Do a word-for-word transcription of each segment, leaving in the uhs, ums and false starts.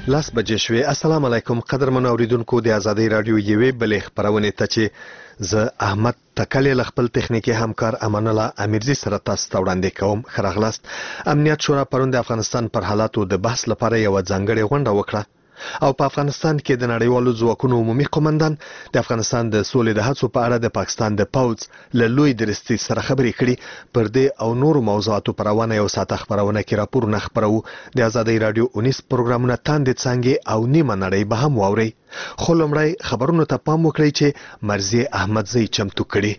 لاس بجې شوې. السلام علیکم قدرمنو اوریدونکو د ازادۍ رادیو یوې بلې خپرونې ته چې زه احمد تکلې له خپل تخنیکي همکار امان الله امیرزي سره تاسو ته وړاندې کوم. ښه راغلاست. امنیت شورا پرون د افغانستان پر حالاتو د بحث لپاره یوه ځانګړې غونډه وکړه او په افغانستان کې د نړیوالو ځواکونو عمومي قومندان د افغانستان د سولې د هڅو په اړه د پاکستان د پوځ له لوی درستي سره خبرې کړي. پر دې او نورو موضوعاتو پر روانه یو ساعته خپرونه کې راپورونه خپرو. د ازادۍ رادیو اونیس پروګرامونه تاندې څانګې او نیمه نړۍ به هم واورئ. خو لومړی خبرونو ته پام وکړئ چې مرزي احمدزی چمتو کړي.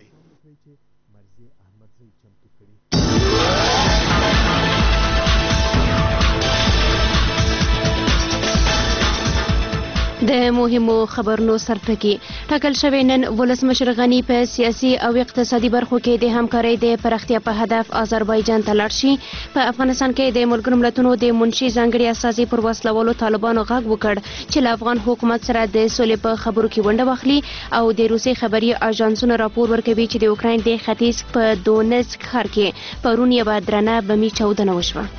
د مهمو خبرونو سرټکی ټاکل شوی نن ولسمشر غنی په سیاسي او اقتصادي برخو کې د همکارۍ د پراختیا په هدف آذربایجان ته لاړ شي. په افغانستان کې د ملګرو ملتونو د منشي ځانګړي استازي پر وسلوالو طالبانو غږ وکړ چې له افغان حکومت سره د سولې په خبرو کې ونډه واخلي او د روسي خبري اژانسونو راپور ورکوي چې د اوکراین د ختیځ په دونیتسک ښار کې پرون یوه درنه بمي چاودنه وشوه.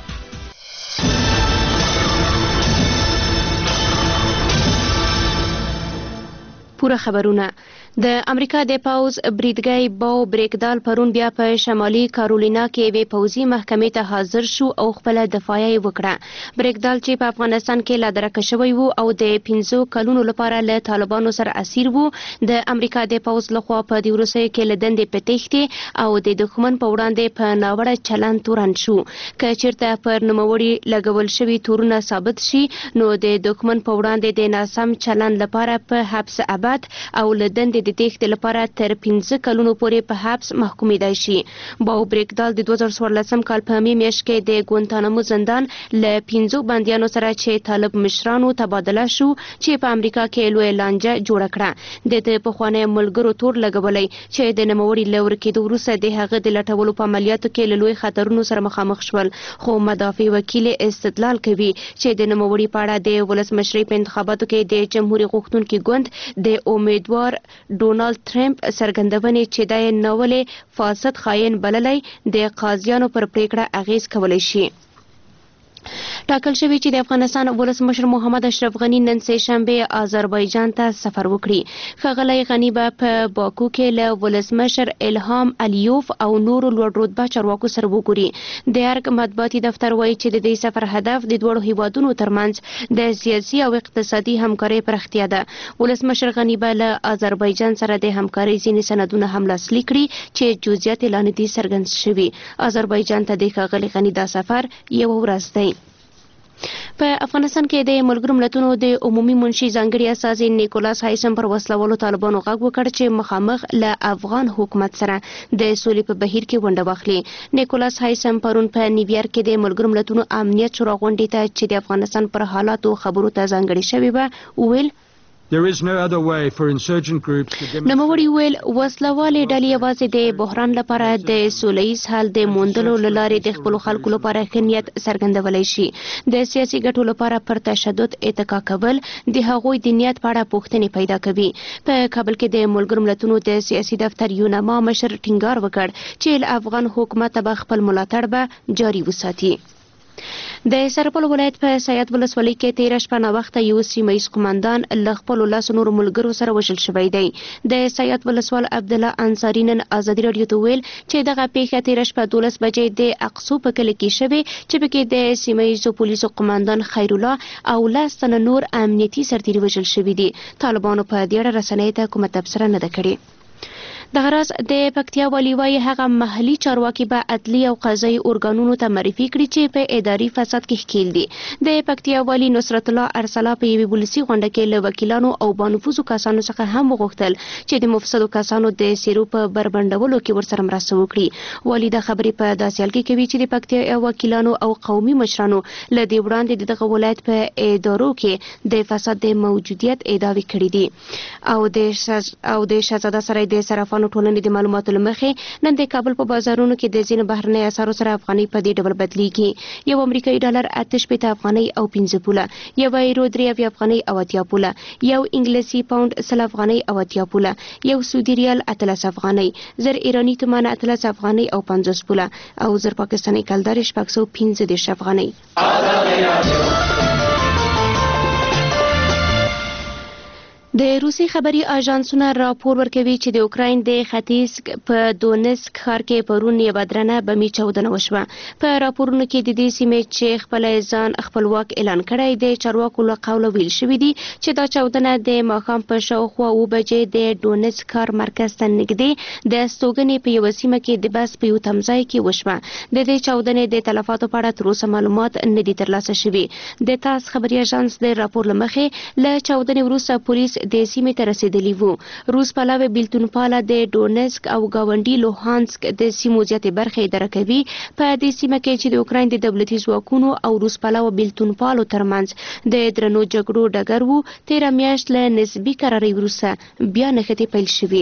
پوره خبرونه. د امریکا د پوز بریدګی باو بریکدال پرون بیا په شمالي کارولینا کې یوې پوځي محکمې ته حاضر شو او خپله دفاع یې وکړه. بریکدال چې په افغانستان کې لا درکه شوی و او د پنځو کلونو لپاره له طالبانو سره اسیر و، د امریکا د پوز لخوا په دې وروستیو کې له دندې په تېښتې او د دښمن په وړاندې په ناوړه چلند تورن شو. که چیرته پر نوموړي لګول شوي تورونه ثابت شي نو د دښمن په وړاندې د ناسم چلند لپاره په حبس ابد او له دندې د تېښتې لپاره تر پنځه کلونو پورې په حبس محکومېدای شي. باو بریکدال د دوه زره څوارلسم کال په مې میاشت کې د ګوانتانامو زندان له پنځو بندیانو سره چې طالب مشرانو تبادله شو چې په امریکا کې لویه لانجه جوړه کړه. د ده پخواني ملګرو تور لګولی چې د نوموړي له ورکېدو وروسته د هغه د لټولو په عملیاتو کې له لوی خطرونو سره مخامخ شول. خو مدافع وکیل استدلال کوي چې د نوموړي په اړه د ولسمشرۍ په انتخاباتو کې د جمهوري غوښتونکي ګوند د امیدوار ډونالد ټرمپ څرګندونې چې دا یې ناولې فاسد خاین بللی د قاضیانو پر پریکړه اغیز کولی شي. ټاکل شوی چې د افغانستان ولسمشر محمد اشرف غنی نن سه شنبه آذربایجان ته سفر وکړي. ښاغلی غنی به په باکو کې له ولسمشر الهام الیوف او نورو لوړ رتبه چارواکو سره وګوري. د ارګ مطبوعاتي دفتر وایي چې د دې سفر هدف د دواړو هیوادونو ترمنځ د سیاسي او اقتصادي همکارۍ پراختیا ده. ولسمشر غنی به له آذربایجان سره د همکارۍ ځینې سندونه هم لاسلیک کړي چې جزئیات یې لا نه دي څرګند شوي. آذربایجان ته د ښاغلي غني دا سفر یوه ورځ دی. په افغانستان کې د ملګرو ملتونو د عمومي منشي ځانګړي استازي نیکولاس هایسم پر وسلوالو طالبانو غږ وکړ چې مخامخ له افغان حکومت سره د سولې په بهیر کې ونډه واخلي. نیکولاس هایسم پرون په نیویارک کې د ملګرو ملتونو امنیت شورا غونډې ته چې د افغانستان پر حالاتو خبرو ته ځانګړې شوې وه وویل نوموړي وویل وسلوالې ډلې یوازې د بحران لپاره د سولیز حل د موندلو له لارې د خپلو خلکو لپاره ښه نیت څرګندولی شي. د سیاسي ګټو لپاره پر تشدد اتکا کول د هغوی د نیت په اړه پوښتنې پیدا کوي. په کابل کې د ملګرو ملتونو د سیاسي دفتر یونما مشر ټینګار وکړ چې له افغان حکومت به خپل ملاتړ به جاري وساتي. د سرپل ولایت په سیاد ولسوالۍ کې تېره شپه ناوخته یو سیمه ییز قومندان له خپلو لسو نورو ملګرو سره وژل شوی دی. د سیاد ولسوال عبدالله انصاري نن ازادي راډیو ته ویل چې دغه پیښه تېره شپه دولس بجې د اقصو په کلي کې شوې چې پکې د سیمه ییزو پولیسو قومندان خیرالله او لس تنه نور امنیتي سرتیري وژل شوي دي. طالبانو په دې اړه رسنیو ته کومه تبصره نه ده کړې. دغه راز د پکتیا والي وایي هغه محلي چارواکي به عدلي او قضایي ارګانونو ته معرفي کړي چې په اداري فساد کې ښکیل دي. د پکتیا والي نصرت الله ارسلا په یوې ولسي غونډه کې له وکیلانو او بانفوذو کسانو څخه هم وغوښتل چې د مفسدو کسانو د څېرو په بربنډولو کې ورسره مرسته وکړي. والي دا خبرې په داسې حال کې کوي چې د پکتیا وکیلانو او قومي مشرانو له دې وړاندې د دغه ولایت په ادارو کې د فساد د موجودیت ادعاوې کړي دي او د او د شهزاده سرای د صرافانو ټولنې د معلوماتو له مخې نن د کابل په بازارونو کې د ځینو بهرنۍ اسعارو سره افغانۍ په دې ډول بدلیږي. یو امریکایي ډالر اته شپېته افغانۍ او پنځه پوله، یو ایرو درې اویا افغانۍ او اتیا پوله، یو انګلیسي پاونډ سل افغانۍ او اتیا پوله، یو سعودي ریال اتلس افغانۍ، زر ایراني تومان اتلس افغانۍ او پنځوس پوله او زر پاکستاني کلدار شپږ سوه پنځه دېرش افغانۍ. د روسي خبري اژانسونه راپور ورکوي چې د اوکراین د ختیځ په دونسک ښار کې پرون یوه درنه بمي چاودنه وشوه. په راپورونو کې د دې سیمې چې خپل ځان خپلواک اعلان کړی د چارواکو له قوله ویل شوي دي چې دا چاودنه د ماښام په شاوخوا اوه بجې د دونسک ښار مرکز ته نږدې د استوګنې په یوه سیمه کې د بس په یو تمځای کې وشوه. د دې چاودنې د تلفاتو په اړه تر اوسه معلومات نه دي ترلاسه شوي. د تاس خبري اژانس د راپور له مخې له چاودنې وروسته پولیس د سیمې ته رسیدلی وو. روس پلاوی بیلتون پاله د ډونسک او گاونډي لوهانسک د سیمو زیاتې برخې اداره کوي. په دې سیمه کې چې د اوکراین د دولتي ځواکونو او روس پلاوی بیلتون پالو ترمنځ د درنو جګړو ډګر وو، تیره میاشت له نسبي قرارۍ وروسته بیا نښتې پیل شوې.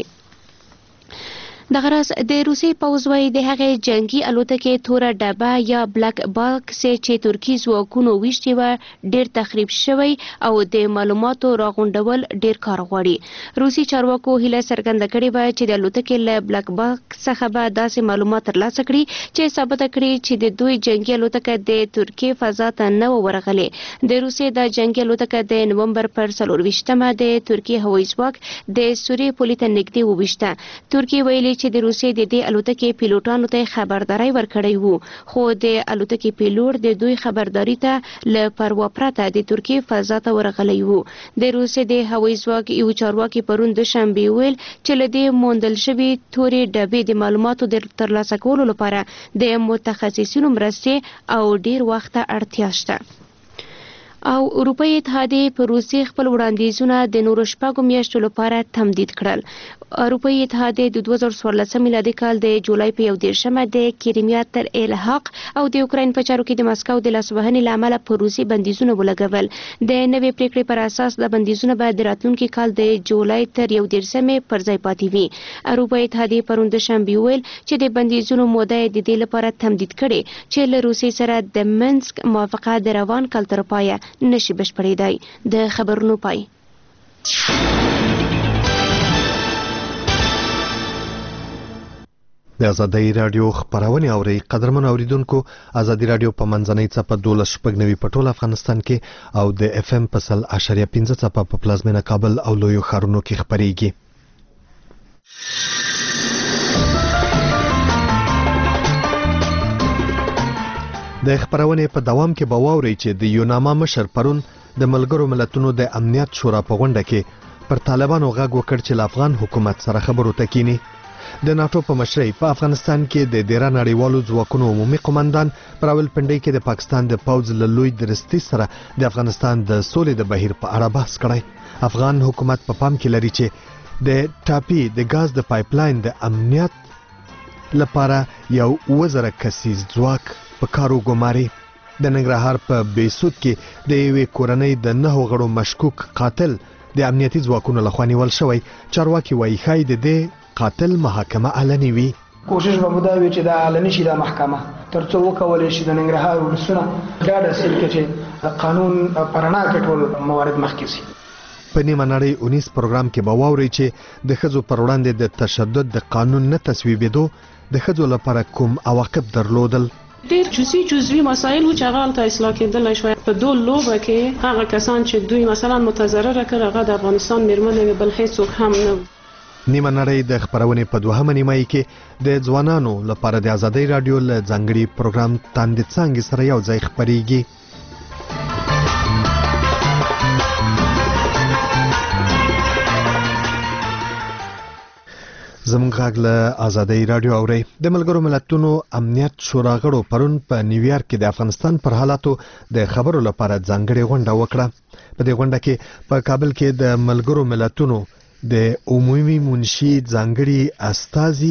دغه راز د روسي پوځ وایي د هغې جنګي الوتکې توره ډبه یا بلک باکس چې ترکي ځواکونو ویشتې وه ډېر تخریب شوی او د معلوماتو راغونډول ډېر کار غواړي. روسي چارواکو هیله څرګنده کړې وه چې د الوتکې له بلک باکس څخه به داسې معلومات ترلاسه کړي چې ثابته کړي چې د دوی جنګي الوتکه د ترکیې فضا ته نه وه ورغلې. د روسیې د جنګي الوتکه د نومبر پر څلورویشتمه د ترکیې هوایي ځواک د سوریې پولې ته نږدې وویشته. ترکیې ویلي چې د روسیې د دې الوتکې پیلوټانو ته خبرداری ورکړی وو، خو د الوتکې پیلوټ د دوی خبرداري ته له پروا پرته د ترکیې فضا ته ورغلی وو. د روسیې د هوایي ځواک یو چارواکي پرون دوشنبې ویل چې له دې موندل شوي تورې ډبې د معلوماتو د ترلاسه کولو لپاره د متخصصینو مرستې او ډیر وخت اړتیا شته. او اروپایي اتحادیې په روسیې خپل وړاندیزونه د نورو شپږو میاشتو لپاره تمدید کړل. اروپایي اتحادیې د دوه زره څوارلسم میلادي کال د جولای په یو دېرشمه د کریمیا تر الحاق او د اوکراین په چارو کې د مسکو د لاسوهنې له امله په روسي بندیزونه ولګول. د نوې پریکړې پر اساس د بندیزونه به د راتلونکي کال د جولای تر یو دېرشمې پر ځای پاتې وي. اروپایي اتحادیې پرون دوشنبې ویل چې د بندیزونو موده یې د دې لپاره تمدید کړې چې له روسیې سره د منسک موافقه د روان کال تر پایه نشي بشپړېدای. د خبرونو پای. د ازادۍ راډیو خبرونه اوري. قدرمن اوریدونکو، ازادۍ راډیو په منځنۍ څپه دولس شپږ نوي په ټول افغانستان کې او د اف ام په سل اشاریه پنځه څپه په پلازمینه کابل او لویو ښارونو کې خبريږي. د خبرونه په دوام کې به واوري چې د یوناما مشر پرون د ملګرو ملتونو د امنیت شورا په غونډه کې پر طالبانو غږ وکړ چې له افغان حکومت سره خبرو ته کینی. د ناتو په مشرۍ په افغانستان کې د ډیره نړیوالو ځواکونو عمومي قومندان پر راولپنډۍ کې د پاکستان د پوځ له لوی درستي سره د افغانستان د سولې د بهیر په اړه بحث کړی. افغان حکومت په پام کې لري چې د ټاپي د غاز د پایپلاین د امنیت لپاره یو وزره کسیز ځواک په کارو ګماري. د ننګرهار په بیسود کې د یوې کورنۍ د نهو غړو مشکوک قاتل د امنیتي ځواکونو لخوا نیول شوی. چارواکي وایي ښایي د دې قاتل محاکمه علني وي. کوشش به مو دا وي چې دا علني شي د محکمه ترڅو وکولای شي د ننګرهار ولسونه ډاډه سي چې قانون پرانا کټول موارد مخکې سي. په نیمه نړۍ اونیس پروګرام کې به واوري چې د ښځو پر وړاندې د تشدد د قانون نه تصویبېدو د ښځو لپاره کوم عواقب درلودل. ډېر جزئی جزوي مسایل و چې هغه ته اصلاح کېدلی شوی. په دو لوبه کې هغه کسان چې دوی مثلا متضرره کړ هغه د افغانستان میرمنې بل هیڅوک هم نه. نیمه نړۍ د خبرونې په دوهمه نیمایي کې د ځوانانو لپاره د ازادۍ راډیو له ځانګړي پروګرام تاندې څانګې سره یو ځای خبريږي. زموږ غږ له ازادۍ راډیو اوري. د ملګرو ملتونو امنیت شورا غړو پرون په نیویارک کې د افغانستان پر حالاتو د خبرو لپاره ځانګړې غونډه وکړه. په دې غونډه کې په کابل کې د ملګرو ملتونو د عمومي منشي ځانګړي استازي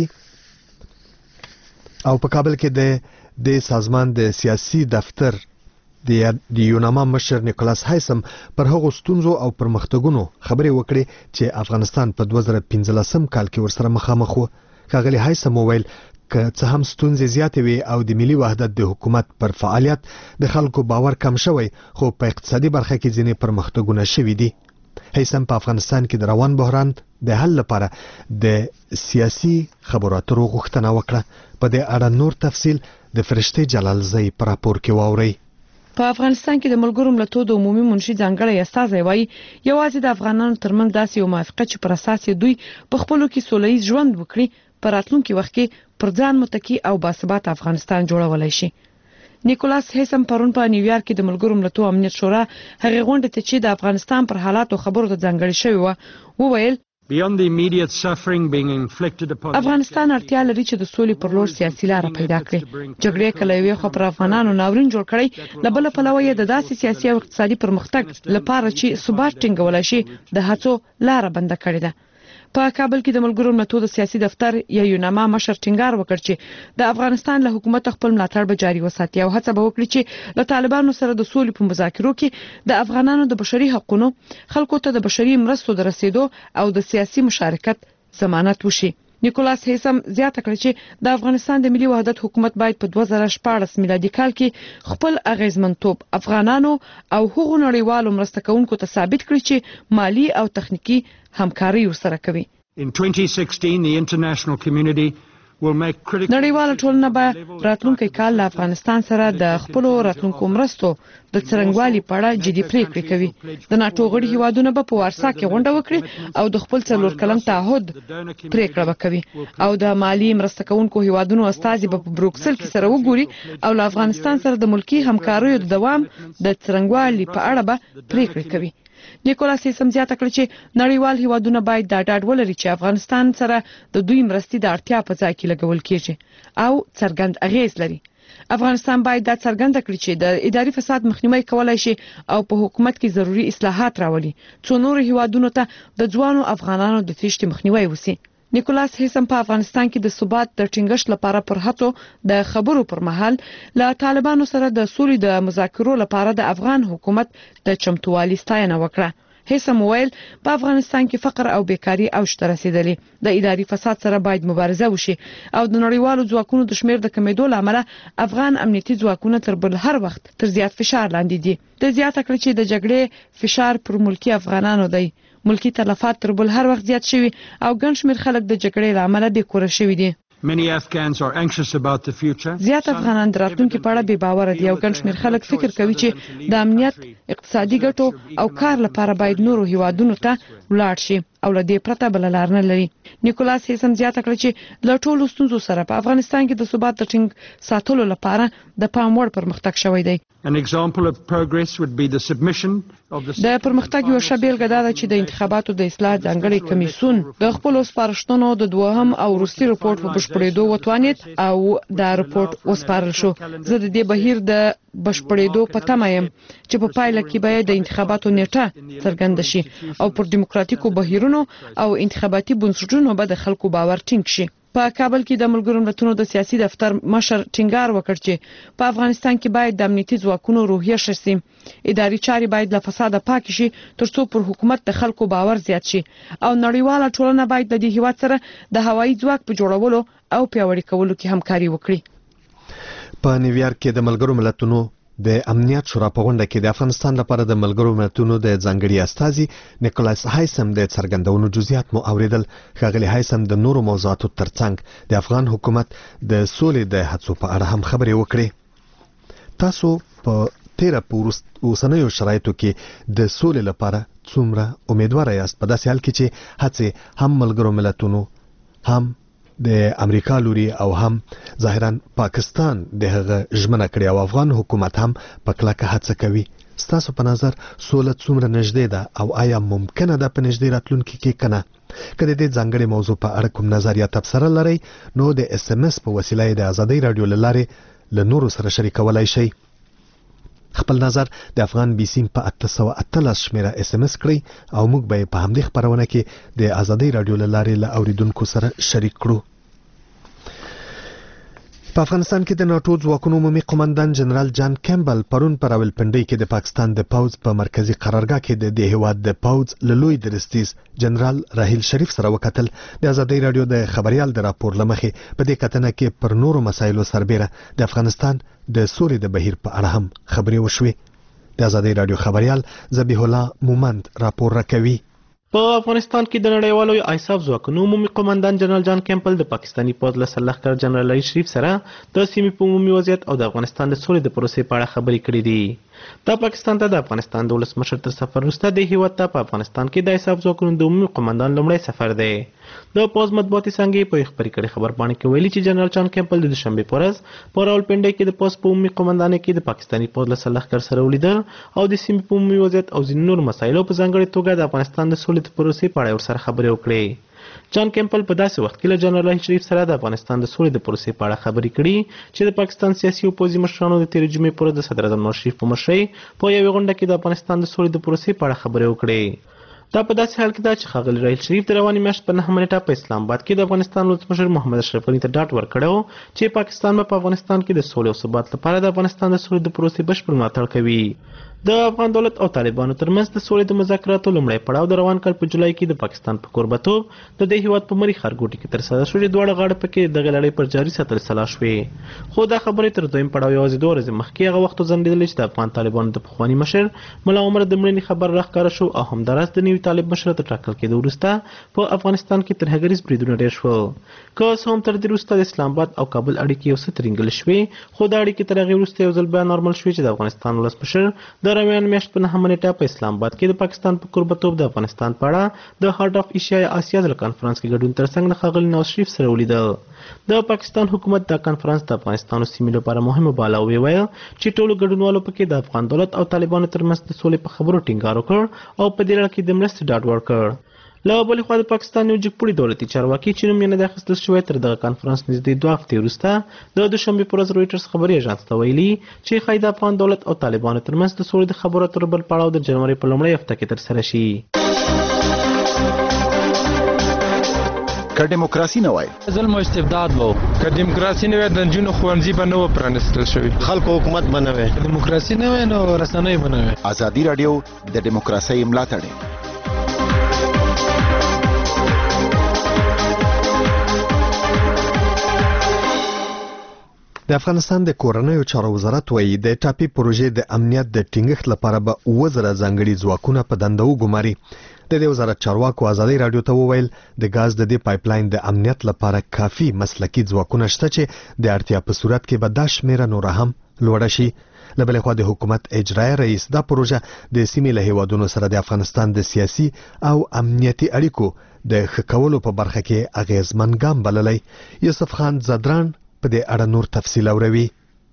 او په کابل کې د د سازمان د سیاسي دفتر د یوناما مشر نیکولاس هایسم پر هغو ستونزو او پرمختګونو خبرې وکړې چې افغانستان په دوه زره پنځلسم کال کې ورسره مخامخ و. ښاغلي هایسم وویل که څه هم ستونزې زیاتې وي او د ملي وحدت د حکومت پر فعالیت د خلکو باور کم شوی، خو په اقتصادي برخه کې ځینې پرمختګونه شوي دي. هیڅم په افغانستان کې د روان بحران د حل لپاره د سیاسي خبرو اترو غوښتنه وکړه. په دې اړه نور تفصیل د فرشته جلالزی پر راپور کې واوري. په افغانستان کې د ملګرو ملتونو د عمومي منشي ځانګړی استازی وایي یوازې د افغانانو ترمنځ داسې یو موافقه چې پر اساس دوی په خپلو کې سولهییز ژوند وکړي په راتلونکي وخت کې پر ځان متکی او باثبات افغانستان جوړولای شي. نیکولاس هیسم پرون په نیویارک کې د ملګرو ملتونو امنیت شورا هغه غونډه ته چې د افغانستان پر حالاتو خبرو ته ځانګړی شوی و وویل افغانستان اړتیا لري چې د سولې پر لور سیاسي لار پیدا کړي. جګړې کله یو خو پر افغانانو ناورین جوړ کړی، له بل پلوه یې د داسې سیاسي او اقتصادي پرمختګ لپاره چې ثبات ټینګول شي د هڅو لار بند کړې ده. په کابل کې د ملګرو ملتونو د سیاسي دفتر یا یوناما مشر ټینګار وکړ چې د افغانستان له حکومت خپل ملاتړ به جاري وساتي او هڅه به وکړي چې له طالبانو سره د سولې په مذاکرو کې د افغانانو د بشري حقوقو خلکو ته د بشري مرستو د رسیدو او د سیاسي مشارکت ضمانت وشي. نیکولاس هیسم زیاته کړه چې د افغانستان د ملي وحدت حکومت باید په دوه زره شپاړس میلادي کال کې خپل اغیزمنتوب افغانانو او هغو نړیوالو مرسته کوونکو ته ثابت کړي چې مالی او تخنیکی همکاري ورسره کوي. In twenty sixteen, the international community will make critical نړیواله ټولنه به راتلونکي کال له افغانستان سره د خپل راتلونکو مرستو د څرنګوالي په اړه جدي پریکړې کوي. د ناتو غړي هیوادونه به په وارسا کې غونډه وکړي او د خپل څلور کلن تعهد پریکړه وکړي او د مالی مرسته کوونکو هیوادونو استازي به په بروکسل کې سره وګوري او له افغانستان سره د ملکی همکاریو د دوام د څرنګوالي په اړه به پریکړې کوي. نیکولاس هیسم زیاته کړه چې نړیوال هیوادونه باید دا ډاډ ولري چې افغانستان سره د دوی مرستې د اړتیا په ځای کې لګول کیږي او څرګند اغیز لري. افغانستان باید دا څرګنده کړي چې د اداري فساد مخنیوي کولای شي او په حکومت کې ضروري اصلاحات راولي څو نور هیوادونو ته د ځوانو افغانانو د تېښتې مخنیوي وسی. نیکولاس هیسم په افغانستان کې د ثبات د ټینګښت لپاره پر هڅو د خبرو پر مهال له طالبانو سره د سولې د مذاکرو لپاره د افغان حکومت د چمتووالي ستاینه وکړه. هیسم ویل په افغانستان کې فقر او بیکاری اوج ته رسیدلی، د اداري فساد سره باید مبارزه وشي او د نړیوالو ځواکونو د شمیر د کمیدو لامل افغان امنیتي ځواکونه تر بل هر وخت تر زیات فشار لاندې دي. د زیاته کړ چې د جګړې فشار پر ملکی افغانانو دی. ملکی تلفات تر بل هر وخت زیات شوي او ګڼ شمیر خلک د جګړې لامل بې کوره شوي دي. Many Afghans are anxious about the future. زیات افغانان د راتلونکي په اړه بې باوره دي او ګڼ شمیر خلک فکر کوي چې د امنیت، اقتصادي ګټو او کار لپاره باید نورو هیوادونو ته ولاړ شي او له دې پرته بل لار نه لري. نیکولاس هیسم زیاته کړه چې له ټولو ستونزو سره په افغانستان کې د ثبات د ټینګ ساتلو لپاره د پام وړ پرمختګ شوی دی. An example of progress would be the submission of the د پرمختګ یو ښه بیلګه دا ده چې د انتخاباتو د اصلاح ځانګړی کمیسیون د خپلو سپارښتنو د دوهم او وروستي رپورټ په بشپړېدو وتوانید او دا رپورټ وسپارل شو. زه د دې بهیر د بشپړېدو په تمه یم چې په پایله کې به د انتخاباتو نیټه څرګنده شي او پر دیموکراتیکو بهیرونو او انتخاباتي بنسټونو به د خلکو باور ټینګ شي. په کابل کې د ملګرو ملتونو د سیاسي دفتر مشر ټینګار وکړ چې په افغانستان کې باید د امنیتي ځواکونو روحیه ښه شي، اداري چارې باید له فساده پاک شي ترڅو پر حکومت د خلکو باور زیات شي او نړیواله ټولنه باید د دې هیواد سره د هوایي ځواک په جوړولو او پیاوړي کولو کې همکاري وکړي. په نیویارک کې د ملګرو ملتونو د امنیت شورا په غونډه کې د افغانستان لپاره د ملګرو ملتونو د ځانګړي استازي نیکولاس هایسم د څرګندونو جزئیات مو اوریدل. ښاغلی هایسم د نورو موضوعاتو ترڅنګ د افغان حکومت د سولې د هڅو په اړه هم خبرې وکړې. تاسو په تیره په اوسنیو شرایطو کې د سولې لپاره څومره امیدواره یاست په داسې حال کې چې هڅې هم ملګرو ملتونو هم د امریکا لوري او هم ظاهرا پاکستان د هغه ژمنه کړې او افغان حکومت هم په کلکه هڅه کوي؟ ستاسو په نظر سوله څومره نږدې ده او آیا ممکنه ده په نږدې راتلونکي کې کنه؟ که د دې ځانګړي موضوع په اړه کوم نظر یا تبصره لرئ نو د اس ام اس په وسیله د ازادۍ رادیو له لارې له نورو سره شریکولای شئ. خپل نظر د افغان بي سیم په اته سوه اتلس شمیره اس ام اس کړئ او موږ به په همدې خبرونه کې د ازادۍ رادیو له لارې له اوریدونکو سره شریک کړو. په افغانستان کې د ناتو ځواکونو عمومي قومندان جنرال جان کیمبل پرون په راولپنډۍ کې د پاکستان د پوځ په مرکزی قرارګاه کې د دې هیواد د پوځ له لوی درستیز جنرال راهیل شریف سره وکتل. د ازادۍ رادیو د خبريال د راپور لمخې په دې کتنه کې پر نورو مسایلو سربېره د افغانستان د سولې د بهیر په اړه هم خبرې وشوې. د ازادۍ رادیو خبريال ذبیح الله مومند راپور راکوي. په افغانستان کې د نړیوالو آیساف ځواکونو عمومي قومندان جنرال جان کیمپل د پاکستاني پوځ له سرلښکر جنرال راهیل شریف سره د سیمې په عمومي وضعیت او د افغانستان د سولې د پروسې په اړه خبرې کړې دي. د پاکستان ته د افغانستان د ولسمشر تر سفر وروسته د هیواد ته په افغانستان کې د حساب ځواکونو د عمومي قومندان لومړی سفر دی. د پوز مطبوعاتي څانګې په خبري کړي خبرپاڼه کې ویلي چې جنرال جان کیمپل د دوشنبه په ورځ په راولپنډي کې د پوز په عمومي قومندانۍ کې د پاکستاني پوز له سرلښکر سره ولیدل او د سیمې په عمومي وضعیت او ځینو نور مسایلو په ځانګړې توګه د افغانستان د سولې د پروسې په اړه ورسره خبرې وکړې. جان کیمپل په داسې وخت کې له جنرال شریف سره د افغانستان د سولې د پروسې په اړه خبرې کړي چې د پاکستان سیاسي او پوځي مشرانو د تېرې جمعې پر ورځ د صدراعظم نواز شریف په مشرۍ په یوې غونډه کې د افغانستان د سولې د پروسې په اړه خبرې وکړې. دا په داسې حال کې ده چې ښاغلي راحیل شریف د روانې میاشت په نهمه نیټه په اسلام آباد کې د افغانستان ولسمشر محمد اشرف غني ته ډاډ ورکړی و چې پاکستان به په افغانستان کې د سولې او ثبات لپاره د افغانستان د سولې د پروسې بشپړ ملاتړ کوي. د افغان دولت او طالبانو ترمنځ د سولې د مذاکراتو لومړی پړاو د روان کال په جولای کې د پاکستان په کوربتوب د دې هیواد په مری ښارګوټي کې ترسره شوې دواړه غاړې پکې دغه لړۍ پر جاري ساتل سلا شوې. خو دا خبرې تر دویم پړاو یوازې دوه ورځې مخکې هغه وخت وځنډېدلې چې د افغان طالبانو د پخواني مشر ملا عمر د مړینې خبر راښکاره شو او همداراز د نوي طالب مشر تر ټاکل کېدو وروسته په افغانستان کې ترهګریز بریدونه ډېر شول. که څه هم تر دې وروسته د اسلام آباد او کابل اړیکې یو څه ترینګل شوې خو دا اړیکې تر هغې وروسته یو ځل بیا نارمل شوې چې د افغانستان ولسمشر د روان میاشت په نهمه نیټه په اسلام آباد کې د پاکستان په کوربتوب د افغانستان په اړه د هارت اف ایشیا یا اسیا ځل کانفرنس کې ګډون ترڅنګ د ښاغلي نواز شریف سره ولیدل. د پاکستان حکومت دا کانفرنس د افغانستان او سیمې لپاره مهمه باله او ویل چې ټولو ګډونوالو پکې د افغان دولت او طالبانو ترمنځ د سولې په خبرو ټینګار وکړ او په دې لړ کې د مرستې ډاډ ورکړ. له بلې خوا د پاکستان یو جګپوړي دولتي چارواکي چې نوم یې نه دی اخیستل شوی تر دغه کانفرنس نږدې دوه هفتې وروسته د دوشنبې په ورځ رویټرز خبري اژانس ته ویلي چې ښایي د افغان دولت او طالبانو ترمنځ د سولې د خبرو اترو بل پړاو د جنوري په لومړۍ هفته کې ترسره شي. که دیموکراسي نه وای ظلم او استبداد وو، که دیموکراسي نه وای د نجونو ښوونځي به نه و پرانیستل شوي، خلکو حکومت به نه وای، دیموکراسي نه وای نو رسنۍ به نه وای. ازادي راډیو د دیموکراسۍ ملاتړ. د افغانستان د کورنیو چارو وزارت وایي د ټاپي پروژې د امنیت د ټینګښت لپاره به اووه زره ځانګړي ځواکونه په دنده وګماري. د دې وزارت چارواکو ازادي رادیو ته وویل د ګاز د دې پایپ لاین د امنیت لپاره کافي مسلکي ځواکونه شته چې د اړتیا په صورت کې به دا شمیره نور هم لوړه شي. له بلې خوا د حکومت اجرایي رئیس دا پروژه د سیمې له هیوادونو سره د افغانستان د سیاسي او امنیتي اړیکو د ښه کولو په برخه کې اغیزمن ګام بللی. یوسف خان زدران په دې اړه نور تفصیل اوروي.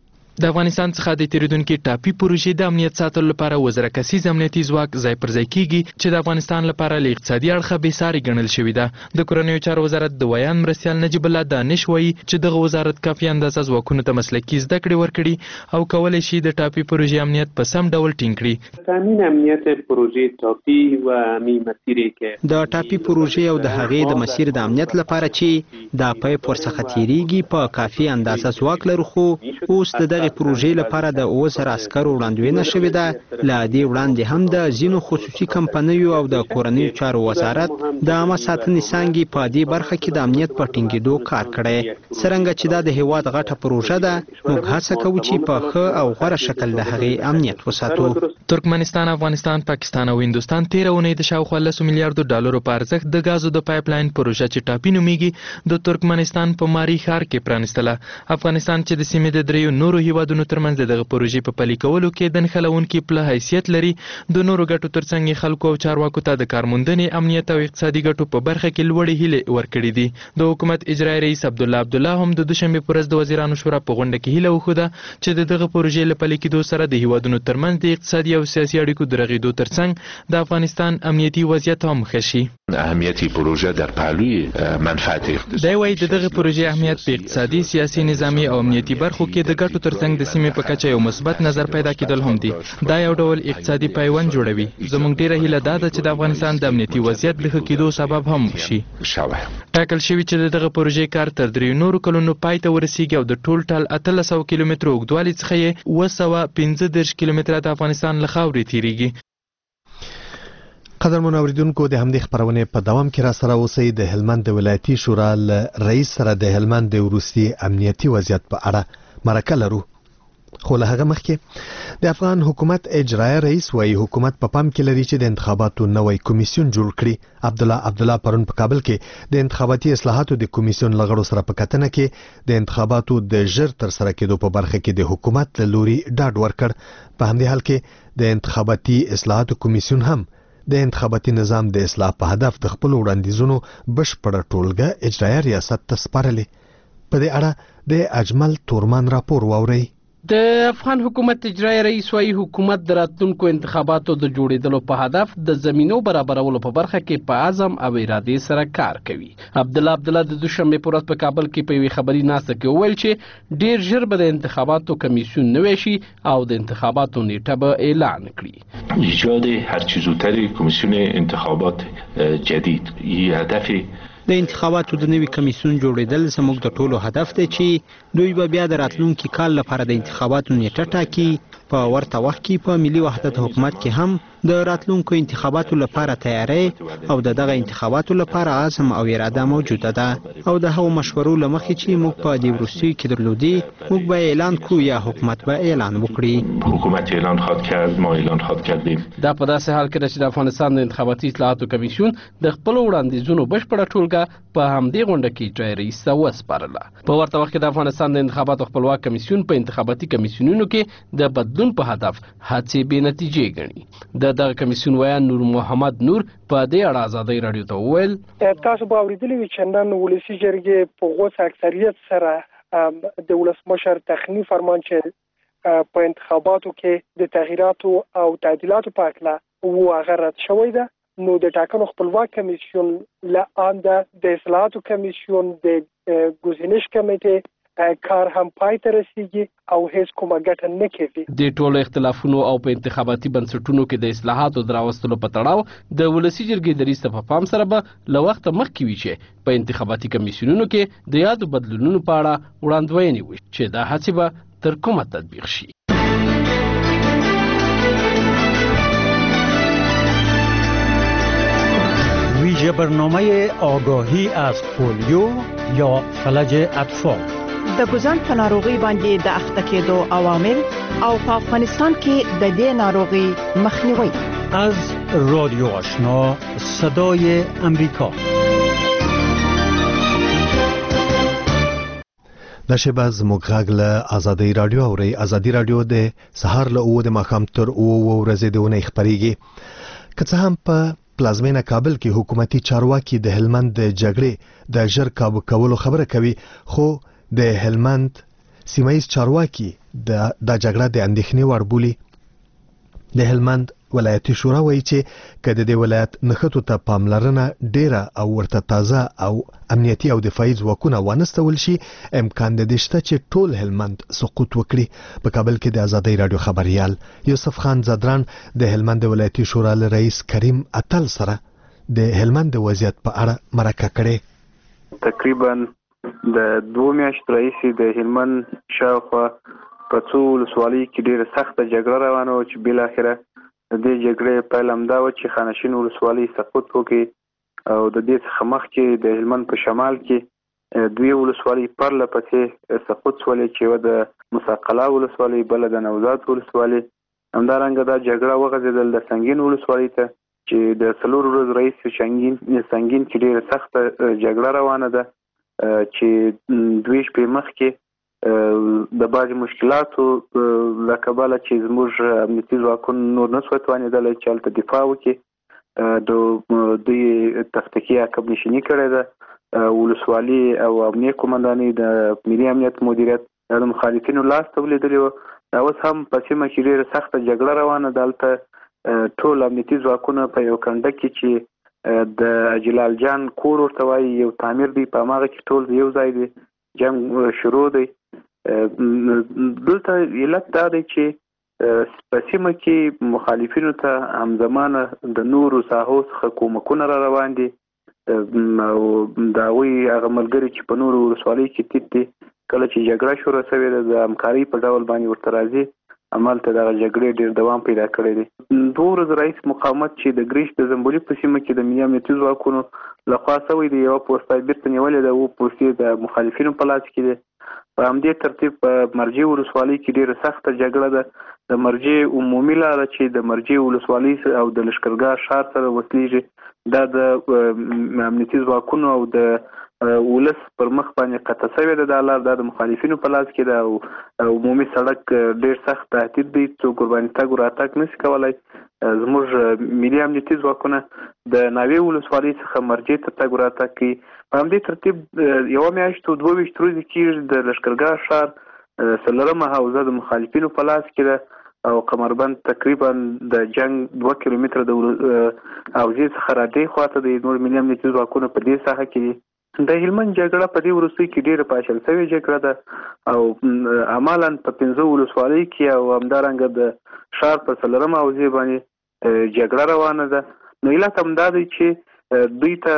د افغانستان څخه د تیریدونکو ټاپي پروژې د امنیت ساتلو لپاره وزره کسیز امنیتي ځواک ځای پر ځای کیږي چې د افغانستان لپاره له اقتصادي اړخه بې ساري ګڼل شوې ده. د کورنیو چارو وزارت د ویان مرستیال نجیب الله دانش وایي چې دغه وزارت کافي اندازه ځواکونو ته مسلکي زده کړې ورکړي او کولی شي د ټاپي پروژې امنیت په سم ډول ټینګ کړي. تامین امنیت پروژې ټاپي و می مسیرې کې د ټاپي پروژې او د هغې د مسیر د امنیت لپاره چې د پایپ ورڅخه تیریږي په کافي اندازه ځواک لرو، خو اوس د دغه پروژې لپاره د اووه زره عسکرو وړاندوینه شوې ده. له دې وړاندې هم د ځینو خصوصي کمپنیو او د کورنیو چارو وزارت د عامه ساتنې څانګې په دې برخه کې د امنیت په ټینګېدو کار کړی. څرنګه چې دا د هیواد غټه پروژه ده، موږ هڅه کوو چې په ښه او غوره شکل د هغې امنیت وساتو. ترکمنستان، افغانستان، پاکستان او هندوستان تېره اونۍ د شاوخوا لسو میلیارډو ډالرو په ارزښت د ګازو د پایپ لاین پروژه چې ټاپي نومیږي د ترکمنستان په ماری ښار کې پرانیستله. افغانستان چې د سیمې د دریو نورو هیوادونو ترمنځ د دغه پروژې په پلي کولو کې د نښلونکي پله حیثیت لري، د نورو ګټو ترڅنګ خلکو او چارواکو ته د کارموندنې، امنیت او اقتصادي ګټو په برخه کې لوړې هیلې ورکړې دي. د حکومت اجرایي رئیس عبدالله عبدالله هم د دوشنبې په ورځ د وزیرانو شورا په غونډه کې هیله وښوده چې د دغه پروژې له پلي کېدو سره د هیوادونو ترمنځ د اقتصادي او سیاسي اړیکو د رغېدو ترڅنګ د افغانستان امنیتي وضعیت هم ښه شي. اهمیتی پروژه در پهلوی منفعت اقتصادی دی وایي د دغه پروژې اهمیت په اقتصادي، سیاسي، نظامي او امنیتي برخو کې د ګټو ترڅنګ د سیمې په کچه یو مثبت نظر پیدا کېدل هم دي. دا یو ډول اقتصادي پیوند جوړوي. زموږ ډیره هیله دا ده چې د افغانستان د امنیتي وضعیت د ښه کېدو سبب هم شي. ټاکل شوي چې د دغه پروژې کار تر دریو نورو کلونو پای ته ورسیږي او د ټول ټال اتلس سوه کیلومترو اوږدوالي څخه یې اووه سوه پنځه دېرش کیلومتره د افغانستان له خاورې تیریږي. قدرمن اوریدونکو، د همدې خبرونې په دوام کې را سره اوسئ. د هلمند د ولایتي شورا له رئیس سره د هلمند د وروستي امنیتي وضعیت په اړه مرکه لرو. خو له هغه مخکې د افغان حکومت اجرایي رئیس وايي حکومت په پام کې لري چې د انتخاباتو نوی کمیسیون جوړ کړي. عبد الله عبد الله پرون په کابل کې د انتخاباتي اصلاحاتو د کمیسیون لغړو سره په کتنه کې د انتخاباتو د ژر تر سره کېدو په برخه کې د حکومت له لوري ډاډ ورکړ. په همدې حال کې د انتخاباتي اصلاحاتو کمیسیون هم د انتخاباتي نظام د اصلاح په هدف د خپل وړاندیزونو بشپړه ټولګه اجرایي ریاست ته سپارلې. په دې اړه د اجمل تورمان راپور واوري. د افغان حکومت اجرایي رئیس وايي حکومت د راتلونکو انتخاباتو د جوړېدلو په هدف د زمینو برابرولو په برخه کې په عزم او ارادې سره کار کوي. عبد الله عبد الله د دوشنبه په ورځ په کابل کې په یوې خبري ناسته کې وویل چې ډیر ژر به د انتخاباتو کمیسیون نوی شي او د انتخاباتو نیټه به اعلان کړي. ایجاد هر چه زودتر کمیسیون انتخابات جدید یه هدف د انتخاباتو د نوي کمیسیون جوړېدل زموږ د ټولو هدف دی چې دوی به بیا د راتلونکي کال لپاره د انتخاباتو نیټه ټاکي. په ورته وخت کې په ملي وحدت حکومت کې هم د راتلونکو انتخاباتو لپاره تیاری او د دغه انتخاباتو لپاره عزم او اراده موجوده ده او د هغو مشورو له مخې چې موږ په دې وروستیو کې درلودي موږ به اعلان کړو یا حکومت به اعلان وکړي. حکومت اعلان خواهد کرد، ما اعلان خواهد کردیم. دا په داسې حال کې چې د افغانستان د انتخاباتي اصلاحاتو کمیسیون د خپل وړاندیزونو بشپړه ټولګه په همدې غونډه کې اجرایي رئیس ته وسپارله. په ورته وخت کې د افغانستان د انتخاباتو خپلواک کمیسیون په انتخاباتي کمیسیونونو کې د بدلون په هدف هڅې بې نتیجې ګڼي. د دغه کمیسیون ویان نور محمد نور په دې اړه ازادۍ راډیو ته وویل تاسو به اورېدلي وي چې نن ولسي جرګې په غوڅ اکثریت سره د ولسمشر تخني فرمان چې په انتخاباتو کې د تغییراتو او تعدیلاتو په اړه و هغه رد شوی ده. نو د ټاکنو خپلواک کمیسیون له آنده د اصلاحاتو کمیسیون د ګزینش کمیټې کار هم پای ته رسیږي او هیڅ کومه ګټه نه کوي. د ټولو اختلافونو او په انتخاباتي بنسټونو کې د اصلاحاتو دراوستلو په تړاو د ولسي جرګې د رئیس په پام سره به له وخت مخکې وي چې په انتخاباتي کمیسیونونو کې د یادو بدلونونو په اړه وړاندوینې وشي چې دا هڅې به تر کومه تطبیق شي. ویژه برنامه آگاهی از پولیو یا فلج اطفال د ګوزن په ناروغي باندې د اخته کېدو عوامل او په افغانستان کې د دې ناروغي مخنیوي. از رادیو آشنا صدای امریکا. د شبه زموږ غږ له ازادي رادیو اوري. ازادي رادیو د سهار له اوه د ماښام تر اوه ورځې د ونې خبريږي. که څه هم په پلازمینه کابل کې حکومتي چارواکي د هلمند د جګړې د ژر کابو کولو خبره کوي، خو د هلمند سیمایي چارواکي د د جګړه د اندېښنې وړ بولي. د هلمند ولایتي شورا وایي چې کله د ولایت نخښتو ته پاملرنه ډیره او ورته تازه او امنیتي او دفاعي ځواکونه وانستول شي، امکان د دې شته چې ټول هلمند سقوط وکړي. په کابل کې د ازادۍ رادیو خبريال یوسف خان زدران د هلمند ولایتي شورا له رئیس کریم اتل سره د هلمند د وضعیت په اړه مرکه کړې. تقریبا د دوه میاشتو راهیسې د هلمند شاوخوا په څو ولسوالۍ کې ډیره سخته جګړه روانه وه چې بالاخره د دې جګړې پیل همدا و چې خانشین ولسوالۍ سقوط وکړي او د دې څخه مخکې د هلمند په شمال کې دوی ولسوالۍ پرله پسې سقوط شولې چې یوه د مساقله ولسوالۍ بله د نوزاد ولسوالۍ. همدارنګه دا جګړه وغځېدل د سنګین ولسوالۍ ته چې د څلورو ورځو راهیسې سنګین سنګین کې ډېره سخته جګړه روانه ده چې دوی شپې مخکې د بعضې مشکلاتو له کبله چې زموږ امنیتي ځواکونه نور نه سوی توانېدلی چې هلته دفاع وکړي، د دوی تفتیقي عقب نشیني کړې ده. ولسوالي او امنیه قومندانۍ د ملي امنیت مدیریت د مخالفینو لاس ته ولیدلې وه. اوس هم په سیمه کې ډېره سخته جګړه روانه ده. هلته ټول امنیتي ځواکونه په یو کنډه کې چې د جلال جان کور ورته وایي یو تعمیر دی، په هماغه کې ټول یو ځای دی، جنګ شروع دی. دلته علت دا دی چې په سیمه کې مخالفینو ته همزمانه د نورو ساحو څخه کومکونه را روان دي او د هغوی هغه ملګري چې په نورو ولسوالیو کې تیت دي، کله چې جګړه شروع شوې ده د همکارۍ په ډول باندې ورته راځي، همالته دغه جګړې ډېر دوام پیدا کړی دی. دوه ورځې راهیسې مقاومت چې د ګریش د زنبولي په سیمه کې د ملي امنیتي ځواکونو لخوا سوی دی، یوه پوسته بیرته نیولې ده، اووه پوستې د مخالفینو په لاس کې دي په همدې ترتیب په مرجع ولسوالۍ کې ډیره سخته جګړه ده. د مرجع عمومي لاره چې د مرجع ولسوالۍ او د لشکرګاه ښار سره وصلېږي دا د امنیتي ځواکونو او د ولس پر مخ باندې قطع شوې ده. دا لار د مخالفینو په لاس کې ده او عمومي سړک ډیر سخت تهدید دی، څوک ورباندې تګ راتګ نشي کولی. زموږ ملي امنیتي ځواکونه د ناوې ولسوالۍ څخه مرجع ته تګ راتګ کوي. په همدې ترتیب یوه میاشت او دوه ویشت ورځې کېږي د لشکرګاه ښار څلورمه حوزه د مخالفینو په لاس کې ده او قمربند تقریبا د جنگ دوه کیلومتره د حوزې څخه را دې خواته د نور ملي امنیتي ځواکونه په دې ساحه کې. د هلمند جګړه په دې وروستیو کې ډیره پاشل شوې جګړه ده او عملاً په پنځه ولسوالۍ کې او همدارنګه د ښار په څلورمه حوزې باندې جګړه روانه ده. نو علت همدا دی چې دوی ته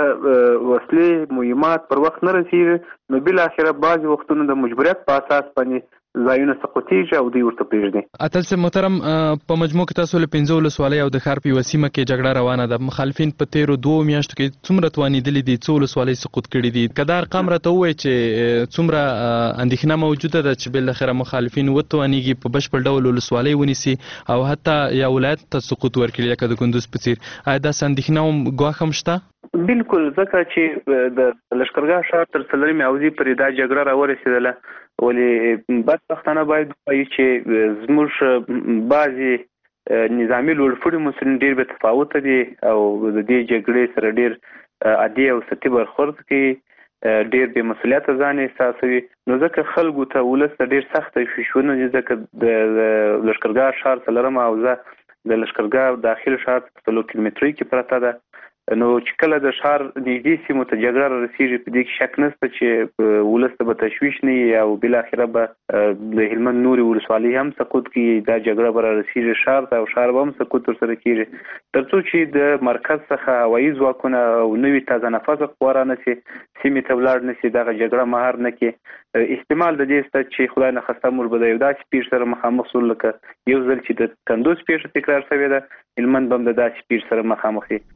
وسلې مهمات پر وخت نه رسېږي، نو بالاخره بعضې وختونه د مجبوریت په اساس باندې ځایونه سقوطېږي او دوی ورته پرېږدي. اتل صاحب محترم، په مجموع کې تاسو له پنځه ولسوالۍ او د ښار په یوه سیمه کې جګړه روانه ده. مخالفین په تېرو دوو میاشتو کې څومره توانېدلي دي، څو ولسوالۍ سقوط کړي دي؟ که دا ارقام راته ووایي چې څومره اندېښنه موجوده ده چې بالاخره مخالفین وتوانېږي په بشپړ ډول ولسوالۍ ونیسي او حتی یا ولایت ته سقوط ورکړي لکه د کندوز په څېر؟ آیا داسې اندېښنه هم ګواښ هم شته؟ بالکل، ځکه چې د لشکرګاه ښار تر څلورمې حوزې پورې دا جګړه راورسېدله، ولې بدبختانه باید ووایو چې زموږ بعضې نظامي لوړپوړي مسؤلین ډېر بې تفاوته دي او د دې جګړې سره ډېر عادي او سطحي برخورد کوي، ډېر بې مسؤلیته ځان احساسوي. نو ځکه خلکو ته ولس ته ډېر سخته فشارونه دي، ځکه د لشکرګاه ښار څلورمه حوزه د لشکرګاه داخل ښار په څلور کیلومترۍ کې پرته ده. نو چې کله د ښار نږدې سیمو ته جګړه را رسېږي په دې کې شک نشته چې ولس ته به تشویش نه وي او بالاخره به د هلمند نورې ولسوالۍ هم سقوط کړي. دا جګړه به را رسېږي ښار ته او ښار به هم سقوط ورسره کېږي، تر څو چې د مرکز څخه هوایي ځواکونه او نوي تازه نفسه قوه را نه شي، سیمې ته ولاړ نه شي، دغه جګړه مهار نه کړي. احتمال د دې شته چې خدای نخواسته موږ به د یو داسې پیښ سره مخامخ شو لکه یو ځل چې د کندوز پیښه تکرار شوې ده، هلمند به هم د داسې پیښ سره مخامخ وي.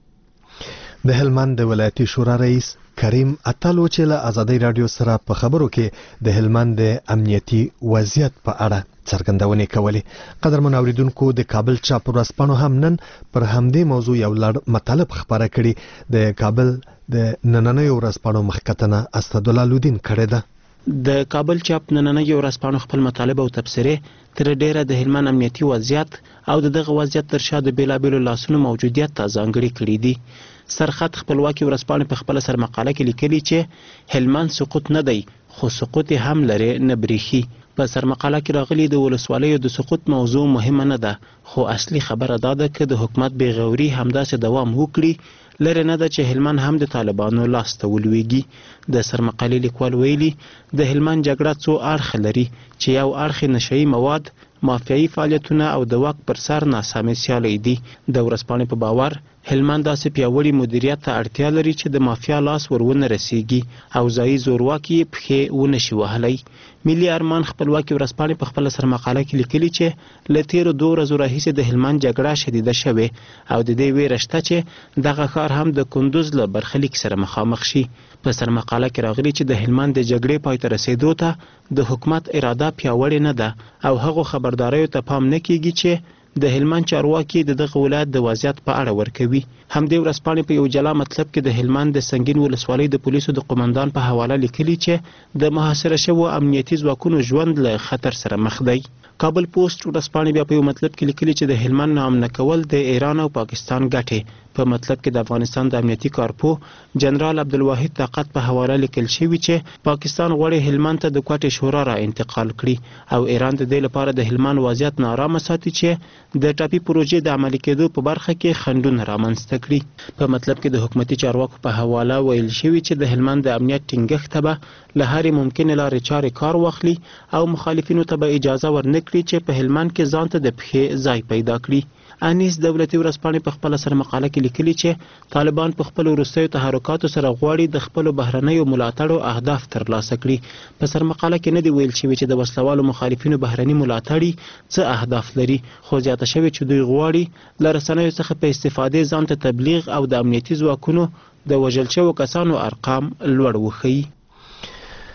د هلمند د ولایتي شورا رئیس کریم اتلو چې له ازادي رادیو سره په خبرو کې د هلمند د امنیتي وضعیت په اړه څرګندونې کولې. قدرمن اوریدونکو، د کابل چاپ ورځپاڼو هم نن پر همدې موضوع یو لړ مطالب خبره کړي. د کابل د نننیو ورځپاڼو مخکتنه اسدالله لودین کړې ده. د کابل چاپ نننیو ورځپاڼو خپل مطالب او تبصرې تر ډیره د هلمند امنیتي وضعیت او دغه وضعیت تر شا د بیلابیلو لاسونو موجودیت ته ځانګړي کړي دي. سرخط خپلواکي ورځپاڼې په خپل سر مقاله کې لیکلي چې هلمند سقوط نه دی خو سقوط هم لري نه بریخي. په سر مقاله کې راغلي د ولسوالیو د سقوط موضوع مهمه نه ده، خو اصلي خبره دا ده چې د حکومت بېغوري همداسې دوام وکړي، لري نه ده چې هلمند هم د طالبانو لاس ته ولویږي. د سر مقالې لیکوال ویلي د هلمند جګړه څو اړخ لري چې یو اړخ نشئی مواد، مافیایي فعالیتونه او د واک پر سر ناسمې سیالۍ دي. د ورځپاڼې په باور هلمند داسې پیاوړي مدیریت ته اړتیا لري چې د مافیا لاس ور ونه رسیږي او ځایي زورواکي پښې ونه شي وهلی. ملي ارمان خپلواکي ورځپاڼې په خپل سر مقاله کې لیکلي چې له تیرو دوه ورځو راهیسې د هلمند جګړه شدیده شوې او د دې ویره شته چې دغه ښار هم د کندوز له برخلیک سره مخامخ شي. په سر مقاله کې راغلي چې د هلمند د جګړې پای ته رسېدو ته د حکومت اراده پیاوړې نه ده او هغو خبرداریو ته پام نه کیږي چې د هلمند چارواکي د دغه ولایت د وضعیت په اړه ورکوي. همدې ورځپاڼې په یو جلا مطلب کې د هلمند د سنگین ولسوالۍ د پولیسو د قومندان په حواله لیکلي چې د محاصره شوو امنیتي ځواکونو ژوند له خطر سره مخ دی. کابل پوسټ ورځپاڼې بیا په یو مطلب کې لیکلي چې د هلمند ناامنه کول د ایران او پاکستان ګټې. په مطلب کې د افغانستان د امنیتي کارپو جنرال عبدالواحد طاقت په حواله لیکل شوي چې پاکستان غواړي هلمند ته د کوټې شورا را انتقال کړي او ایران د دې لپاره د هلمند وضعیت نارامه ساتي چې د ټاپي پروژې د عملي کېدو په برخه کې خنډونه رامنځته کړي. په مطلب کې د حکومتي چارواکو په حواله ویل شوي چې د هلمند د امنیت ټینګښت ته به له هرې ممکنې لارې چارې کار واخلي او مخالفینو ته به اجازه ورنه کړي چې په هلمند کې ځان ته د پښې ځای پیدا کړي. انیس دولتي ورځپاڼې په خپل سر مقاله کې لیکلي چې طالبان په خپل وروستیو تحرکاتو سره غواړي د خپل بهرنیو ملاتړو اهداف ترلاسه کړي. په سر مقاله کې نه دی ویل شوی چې د وسلوالو مخالفینو بهرني ملاتړي څه اهداف لري، خو زیاته شوی چې دوی غواړي له رسنیو څخه په استفادې ځان ته تبلیغ او د امنیتي ځواکونو د وژل شوو کسانو ارقام لوړ وښيي.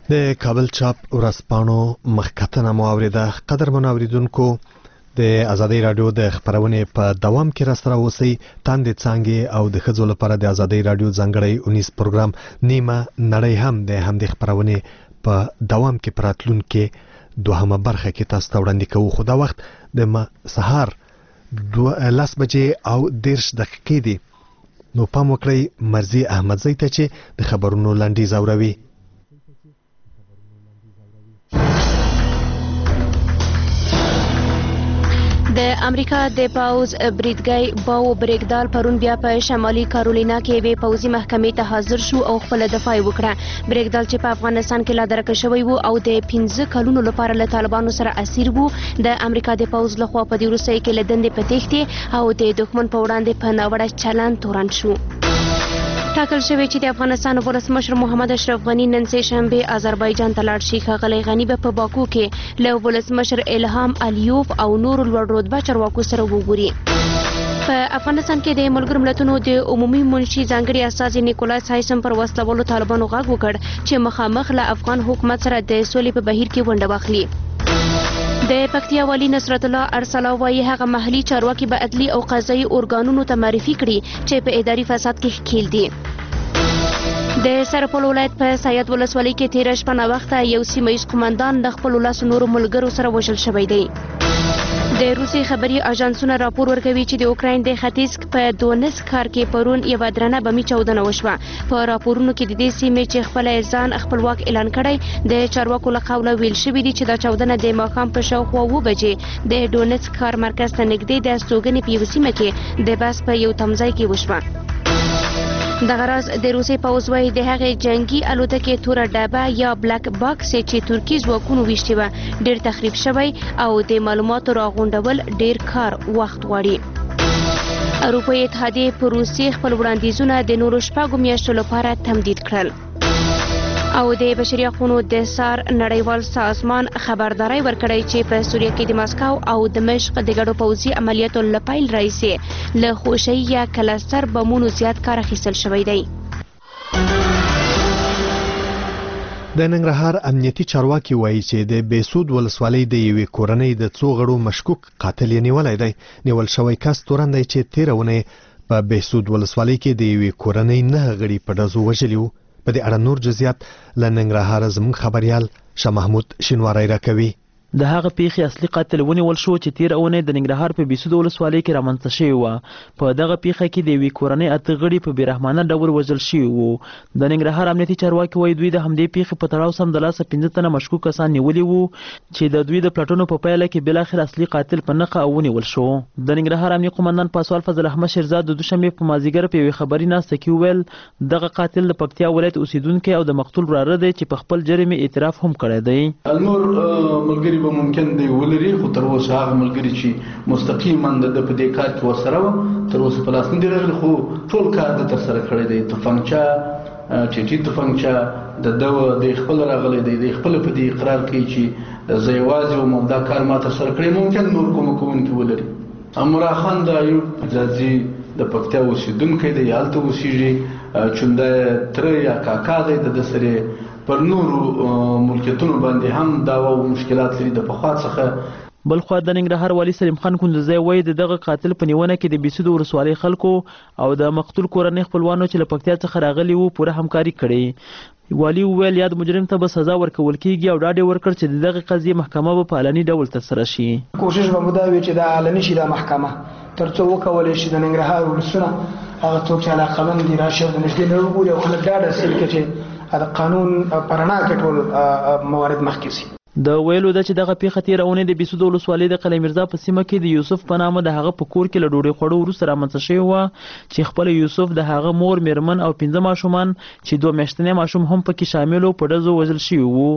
د کابل چاپ ورځپاڼو مخکتنه مو اوریده. قدرمن اوریدونکو، د ازادي رادیو د خبرونې په دوام کې را سره اوسئ. تاندې څانګې او د ښځو لپاره د ازادي رادیو ځانګړی اونیز پروګرام نیمه نړۍ هم د همدې خبرونې په دوام کې پراتلونکو دوهمه برخه کې تاسو ته وړاندې کوو. خو دا وخت د سهار لس بجې او دیرش دقیقې دي. نو پام وکړئ مرزي احمدزی ته چې د خبرونو لنډیز اوروي. د امریکا د پاوز بریدګي باو بریکدال پرون بیا په شمالي کارولینا کې وی پوزي محکمې ته حاضر شو او خپل دفاع وکړه. بریکدال چې په افغانستان کې لا درک شوی وو او د پنځه کلونو لپاره له طالبانو سره اسیر وو، د امریکا د پاوز لخوا په دې روسي کې لدندې پتېختې او د دښمن په وړاندې په ناوړه چلند تورن شو. ټاکل شوی چې د افغانستان ولسمشر محمد اشرف غنی نن سه شنبه آذربایجان ته لاړ شي. ښاغلی غنی به په باکو کې له ولسمشر الهام الیوف او نور لوړ رتبه چارواکو سره وګوري. په افغانستان کې د ملګرو ملتونو د عمومي منشي ځانګړي استازي نیکولاس هایسم پر وسلوالو طالبانو غږ وکړ چې مخامخ له افغان حکومت سره د سولې په بهیر کې ونډه واخلي. د پکتیا والی نصرت الله ارسلا وایي هغه محلي چارواکي به عدلي او قضایي ارګانونو ته معرفي کړي چې په اداري فساد کې ښکیل دي. د سرپل ولایت په سید ولسوالۍ کې تیره شپه ناوخته یو سیمه ییز قومندان د خپلو لسو نورو ملګرو سره وژل شوی دی. د روسي خبري اژانسونه راپور ورکوي چې د اوکراین د ختیځ په دونسک ښار کې پرون یوه درنه بمي چاودنه وشوه. په راپورونو کې د دې سیمې چې خپل ځان خپلواک اعلان کړی د چارواکو له قوله ویل شوي دي چې دا چاودنه د ماښام په شاوخوا اوه بجې د دونسک ښار مرکز ته نږدې د استوګنې په یوه سیمه کې د بس په یو تمځای کې وشوه. دغه راز د روسي پوځ وایي د هغې جنگي الوتکې توره ډبه یا بلک باکس چې ترکي ځواکونو ویشتې وه ډېر تخریب شوی او د معلوماتو راغونډول ډېر کار وخت غواړي. اروپایي اتحادیې په روسیې خپل وړاندیزونه د نورو شپږو میاشتو لپاره تمدید کړل او د بشري حقوقو د سار نړیوال سازمان خبرداري ورکړی چې په سوریه کې د ماسکو او دمشق د ګډو پوځي عملیاتو له پیل راهیسې له خوشي یا کلستر بمونو زیات کار اخیستل شوی دی. د ننګرهار امنیتي چارواکي وایي چې د بیسود ولسوالۍ د یوې کورنۍ د څو غړو مشکوک قاتل یې نیولی دی. نیول شوی کس تورن دی چې تیره اونۍ په بیسود ولسوالۍ کې د یوې کورنۍ نه غړي په ډزو وژلي وو. په دې اړه نور جزئیات له ننګرهار زموږ خبريال شاه محمود شینواری راکوي. د هغه پیښې اصلي قاتل ونیول شو چې تیر اونۍ د ننګرهار په بیسود ولسوالۍ کې رامنځته شوی و. په دغه پیښه کې د یوې کورنۍ اته غړي په بیرحمانه ډول وژل شوي وو. د ننګرهار امنیتي چارواکي وایي دوی د همدې پیښې په تړاو سمدلاسه پنځه تنه مشکوک کسان نیولي وو چې د دوی د پلټنو په پایله کې بالاخره اصلي قاتل په نښه ونیول شو. د ننګرهار امنیتي قومندان پاسوال فضل احمد شیرزاد د دوشنبې په مازیګر په یوې خبري ناسته کې وویل دغه قاتل د پکتیا ولایت اوسیدونکی او د مقتول وراره دی چې په خپل جرم اعتراف هم کړی دی. نور ملګري به ممکن دی ولري، خو تر اوسه هغه ملګري چې مستقیما د په دې کار کې ورسره و تر اوسه په لاس نه دی راغلی، خو ټول کار د ترسره کړی دی. تفنګچه ټیټي تفنګچه د ده د خپل راغلی دی، د خپل په دې اقرار کوي چې زه یوازې وم او دا کار ما ترسره کړی. ممکن نور کومه کوونکي ولري. امرا خان د ایوب ځاځي د پکتیا اوسېدونکی دی، هلته اوسېږي، چونده تره یا کاکا دی د ده سره پر نورو ملکیتونو باندې هم دعوا او مشکلات لري د پخوا څخه. بلخوا د ننګرهار والي سلیم خان کندوزی وایي د دغه قاتل په نیونه کې د بیسود ولسوالۍ خلکو او د مقتول کورنۍ خپلوانو چې له پکتیا څخه راغلي وو پوره همکاري کړې. والي وویل یاد مجرم ته به سزا ورکول کیږي او ډاډ یې ورکړ چې د دغه قضیې محکمه به په علني ډول ترسره شي. کوشش به مو دا وي چې دا علني شي دا محکمه تر څو وکولی شي د ننګرهار ولسونه هغه څوک چې علاقمند دي راشي او د نږدې نه وګوري او خلک ډاډ حاصل کړي چې د قانون په رڼا کې ټول موارد مخکې شي. د ویلو ده چې دغه پیښه تیره اونۍ د بیسود ولسوالۍ د قلعه میرزا په سیمه کې د یوسف په نامه د هغه په کور کې له ډوډۍ خوړو وروسته رامنځته شوې وه چې خپله یوسف د هغه مور میرمن او پنځه ماشومان چې دوه میاشتنی ماشوم هم پکې شامل وو په ډزو وژل شوي وو.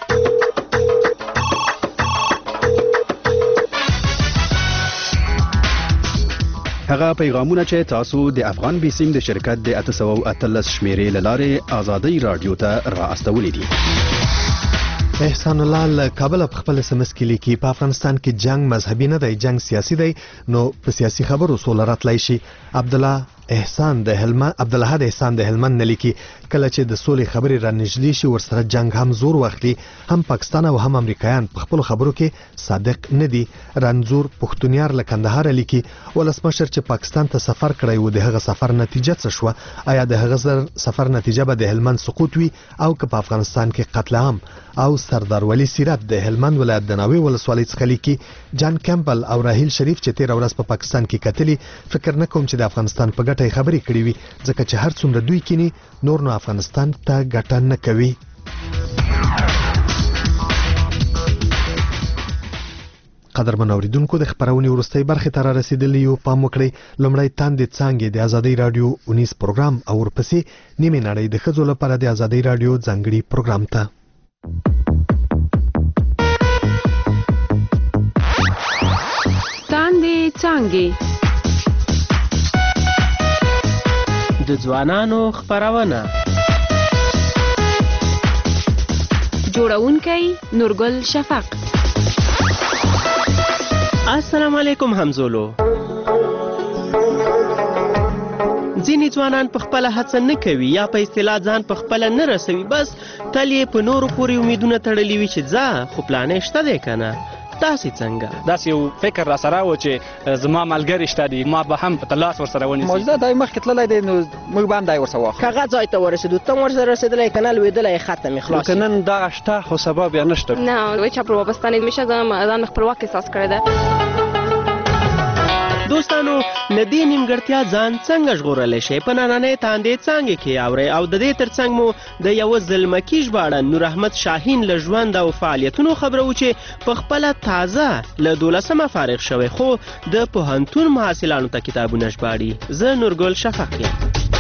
هغه پیغامونه چې تاسو د افغان بیسیم د شرکت د اته سوه او اتلس شمیرې له لارې ازادۍ راډیو ته را استولی دي. احسان الله له کابل په خپل سمس کې لیکي په افغانستان کې جنگ مذهبي نه دی، جنگ سیاسي دی، نو په سیاسي خبرو سوله راتلی شي. عبد الله احسان د هلمند عبدالحد احسان د هلمند نه لیکي کله چې د سولې خبرې را نږدې شي ورسره جنگ هم زور واخلي هم پاکستان او هم امریکایان په خپل خبرو کې صادق نه دي. رنځور پښتونیار له کندهار لیکي ولسمشر چې پاکستان ته سفر کړی و د هغه سفر نتیجه څه شوه؟ آیا د هغه سفر نتیجه به د هلمند سقوط وي او که په افغانستان کې قتل عام؟ او سردار ولی سیرت د هلمند ولایت د ناوې ولسوالۍ څخه لیکي جان کیمبل او راهیل شریف چې تیر ورځ په پاکستان کې کتلی فکر نه کوم چې د افغانستان په ګټه خبرې کړې وي ځکه چې هر څومره دوی کینی نور نو افغانستان ته ګټه نه کوي. قدرمن اوریدونکو د خبرونې وروستۍ برخې ته را رسیدلی یو پام وکړئ. لومړی تاندې څانګې د ازادۍ رادیو اونیس پروګرام او ورپسې نیمه نړۍ د ښځو لپاره د ازادۍ رادیو ځانګړي پروګرام ته. تاندې څانګې د ځوانانو خبرونه جوړونکی نورګل شفق. السلام علیکم همزولو. ځینې ځوانان په خپله هڅه نه کوي یا په اصطلاح ځان په خپله نه رسوي، بس تل یې په نورو پورې امیدونه تړلي وي چې ځه خو پلانې شته دی که نه. تاسې څنګه؟ داسې یو فکر را سره و چې زما ملګري شته دي، ما به هم په تلاس ورسره ونیسي. موجوده دی مخکې تللی دی نو موږ به هم دی ورسره واخلو. که هغه ځای ته ورسېدو ته هم ورسره رسېدلی که نه لوېدلی ختم یې خلاص. که نن دغه شته خو سبا بیا نشته. نه هیچ پر وابستانید میشه ځان خپلواک احساس کړی ده. دوستانو له دې نیمګړتیا ځان څنګه ژغورلی شئ په نننۍ تاندې څانګې کې اورئ او د دې ترڅنګ مو د یوه زلمکي ژباړن نور احمد شاهین له ژوند او فعالیتونو خبرو چې په خپله تازه له دولسمه فارغ شوی خو د پوهنتون محصلانو ته کتابونه ژباړي. زه نورګل شفق یم.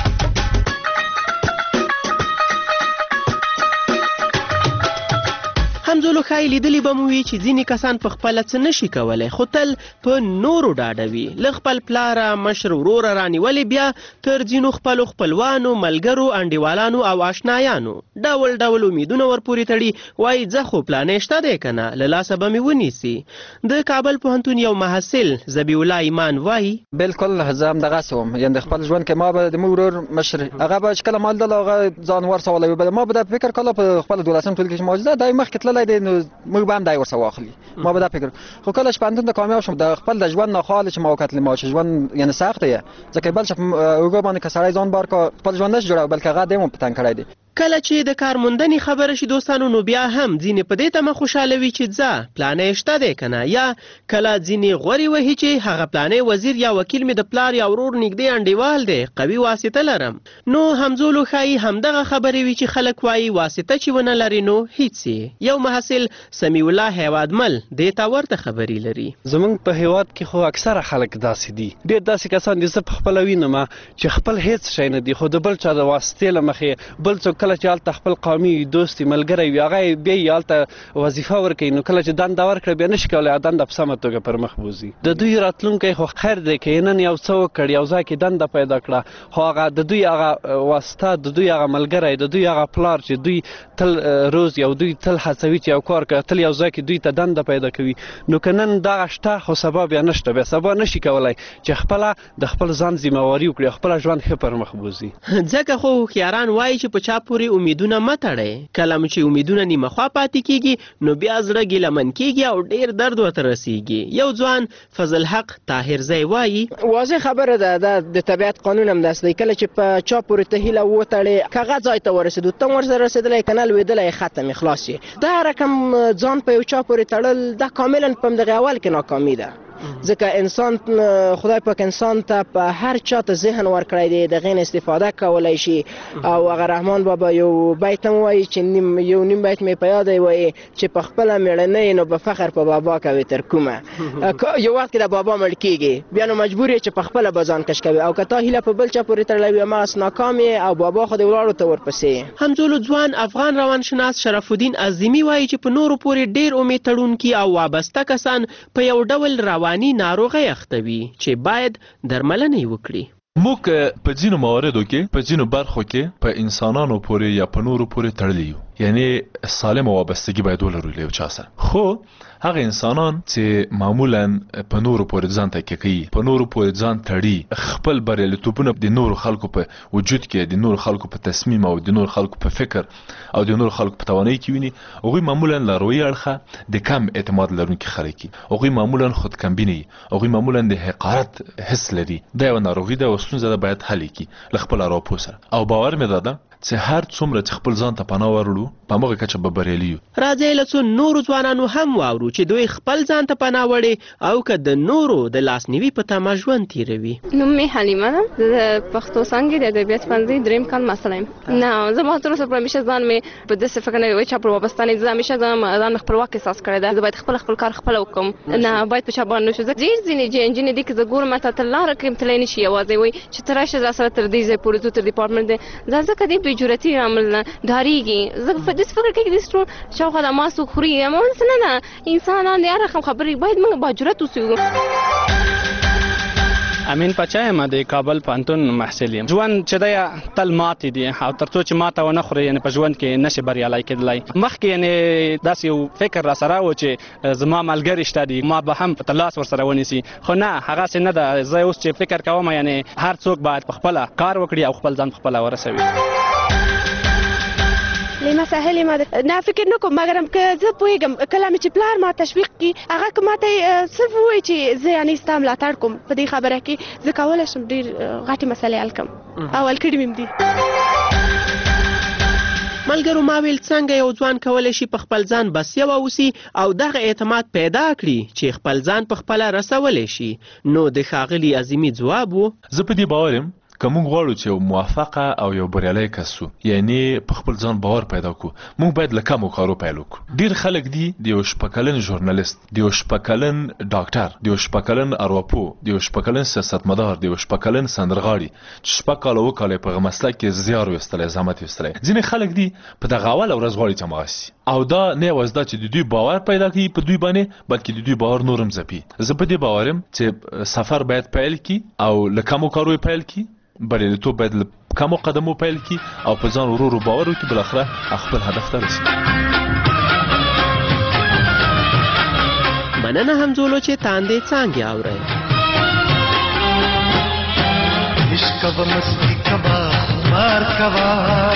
همزولو ښایي لیدلي به مو وي چې ځینې کسان په خپله څه نشي کولی خو تل په نورو ډاډوي. له خپل پلاره مشر وروره رانیولې بیا تر ځینو خپلو خپلوانو ملګرو انډیوالانو او آشنایانو ډول ډول امیدونه ورپورې تړي، وایي ځه خو پلانې شته دی که نه له لاسه به مې ونیسي. د کابل پوهنتون یو محصل ذبیح الله ایمان وایي بالکل زه هم دغسې وم، یعنې خپل ژوند کې ما به د مو ورور مشر هغه به چې کله ما لیدل هغه ځان ورسولی ما به دا فکر کله په خپله دولسم ټولګي کې موجوده دی مخکې تللی دی نو موږ به هم دی ورسره واخلي. ما به دا فکر خو کله چې پوهنتون ته کامیاب شم د خپل د ژوند ناخواله چې ما وکتلې ما چې ژوند یعنې سخت دی ځکه بل چې په اوږو باندې که سړی ځان بار کړه خپل ژوند نشي جوړولی بلکې هغه دی مو په تنګ کړی دی. کله چې د کارموندنې خبره شي دوستانو نو بیا هم ځینې په دې تمه خوشحاله وي چې ځه پلانې شته دی که نه، یا کله ځینې غورې وهي چې هغه پلانې وزیر یا وکیل مې د پلار یا ورور نږدې انډیوال دی قوي واسطه لرم. نو همزولو ښایي همدغه خبرې وي چې خلک وایي واسطه چې ونه لري نو هیڅ یې. یو محصل سمیع الله هیوادمل دې ته ورته خبرې لري. زمونږ په هیواد کې خو اکثره خلک داسې دي، ډېر داسې کسان دي زه په خپله وینم چې خپل هیڅ شی نه دي خو د بل چا د واسطې له مخې بل څوک کله چې هلته خپل قومي دوستي ملګری وي هغه یې بیا یې هلته وظیفه ورکوي نو کله چې دنده ورکړه بیا نشي کولی دنده په سمه توګه پر مخ بوځي. د دوی راتلونکی خو خیر دی که نن یو څه وکړ یو ځای کې دنده پیدا کړه خو هغه د دوی هغه واسطه د دوی هغه ملګری د دوی هغه پلار چې دوی تل روز یو دوی تل هڅوي چې یو کار کوي تل یو ځای کې دوی ته دنده پیدا کوي نو که نن دغه شته خو سبا بیا نشته بیا سبا نشي کولی چې خپله د خپل ځان ذمهواري وکړي خپله ژوند ښه پر مخ بوځي. ځکه خو هوښیاران وایي چې په چا پورې امیدونه مه تړئ. کله چې امیدونه نیمه خوا پاتې کېږي نو بیا زړه ګیلمن کېږي او ډېر درد ورته رسېږي. یو ځوان فضل حق طاهرزی وایي واضح خبره ده دا د طبیعت قانون هم داسې دی کله چې په چا پورې ته هیله وتړې که هغه ځای ته ورسېدو ته هم ورسره رسېدلی که نه لوېدلی ختم یې خلاص یې. دا رقم ځان په یو چا پورې تړل دا کاملا په همدغې اول کې ناکامي ده ځکه انسان خدای پاک انسان ته په هر چا ته ذهن ورکړی دی د هغې نه استفاده کولی شي او هغه رحمان بابا یو بیت هم وایي چې نیم یو نیم بیت مې په یاد دی وایي چې په خپله مېړنۍ نو به فخر په بابا کوي تر کومه یو وخت کې د بابا مړ کېږي بیا نو مجبور یې چې په خپله به ځان کش کوي او که تا هیله په بل چا پورې تړلی وي هماغسې ناکام یې او بابا خو دې ولاړو ته ورپسې. همزولو ځوان افغان روانشناس شرف الدین عظیمي وایي چې په نورو پورې ډېر امید تړونکي او وابسته کسان په یو ډول رواني ناروغۍ اخته وي چې باید درملنه یې وکړي. موږ په ځینو مواردو کې په ځینو برخو کې په انسانانو پورې یا په نورو پورې تړلي یو یعنی سالم وابستگی باید ولرو له چا سره. خو هغه انسانان چې معمولا په نورو پورې ځان تکیه کوي، په نورو پورې ځان تړي، خپل بریالیتوبونه د نورو خلکو په وجود کې، د نورو خلکو په تصمیم او د نورو خلکو په فکر او د نورو خلکو په توانایي کې ویني، هغوی معمولا لاروي اړخه د کم اعتماد لرونکي خلک دي، هغوی معمولا خودکمبیني، هغوی معمولا د حقارت حس لري. دا یو ناروغي ده او ستونزه ده، باید حل کړي له خپل اراپو سره. او باور مې داده چې هر څومره چې خپل ځان ته پناه ورړو په هغه کچه به بریالي یو. راځئ له څو نورو ځوانانو هم واورو چې دوی خپل ځان ته پناه وړي او که د نورو د لاسنیوي په تمه ژوند تیروي. نوم مې حلیمه ده، د پښتو څانګې د ادبیات پوهنځي دریم کال محصله یم. نه زما تر اوسه همیشه ځان مې په داسې فکر نه وي چې پر وابسته نه ځم، همیشه ځم ځان خپلواک احساس کړی ده. زه باید خپل خپل کار خپل وکړم، نه باید په چا باندې نشو. زه ډېر ځینې چې انجینر دي که زه ګورم ماته ته لاره کوي تللی نه شي، یوازې وایي چې ته راشه زه سره تر دې ځای پورې ځو تر ډیپارټمنټ دی. زه ځکه دې بې جرأتي عمل ډاریږي. زه په دې فکر کې د سترو شاوخوا د ماسو خوري اما څه نه نه انسانان د هر رقم خبرې باید موږ با جرأت وسو. امین پچا یم، د کابل پوهنتون محصل یم. ژوند چې دی تل ماتې دي او تر څو چې ماته ونه خوري یعنې په ژوند کې نشي بریالی کېدلی. مخکې یعنې داسې یو فکر را سره و چې زما ملګري شته دي، ما به هم په لاس ورسره ونیسي، خو نه هغسې نه ده. زه اوس چې فکر کوم یعنې هر څوک باید په خپله کار وکړي او خپل ځان په خپله ورسوي. لیما ساحل ما نه فکر نه کوم، مګر که زه پوهېږم کله مې چې پلار ما تشویق کړي هغه که ماته صرف ووایي چې زه یعنې ستا ملاتړ کوم په دې خبره کې، زه کولی شم ډېر غټې مسلې حل کړم او حل کړي مې هم دي. ملګرو ما ویل څنګه یو ځوان کولی شي په خپل ځان بسیا واوسي او دغه اعتماد پیدا کړي چې خپل ځان په خپله رسولی شي. نو د ښاغلي عظیمي ځواب و زه په دې باور یم که موږ غواړو چې یو موفقه او یو بریالی کس سو، یعنی په خپل ځان باور پیدا کړو، موږ باید له کمو کارو پیل وکړو. ډېر خلک دي د یو شپږ کلن ژورنالیست، د یو شپږ کلن ډاکټر، د یو شپږ کلن ارواپوه، د یو شپږ کلن سیاستمدار، د یو شپږ کلن سندرغاړي چې شپږ کاله اووه کاله یې په هغه مسلک کې زیار ویستلی، زحمت ویستلی. ځینې خلک دي په دغه اوله ورځ غواړي چې هماغه سي، او دا نه یوازې دا چې د دوی باور پیدا کوي په دوی باندې، بلکې د دوی باور نور هم ځپي. زه په دې باور یم چې سفر باید پیل کړي او له کمو کارو یې پیل کړي، بریالیتوب باید له کمو قدمو پیل کړي او په ځان ورو ورو باور وکړي، بالاخره خپل هدف ته رسېږي. مننه همزولو چې تاندې څانګې اورئ. عشق و مستی کبا خمار کوا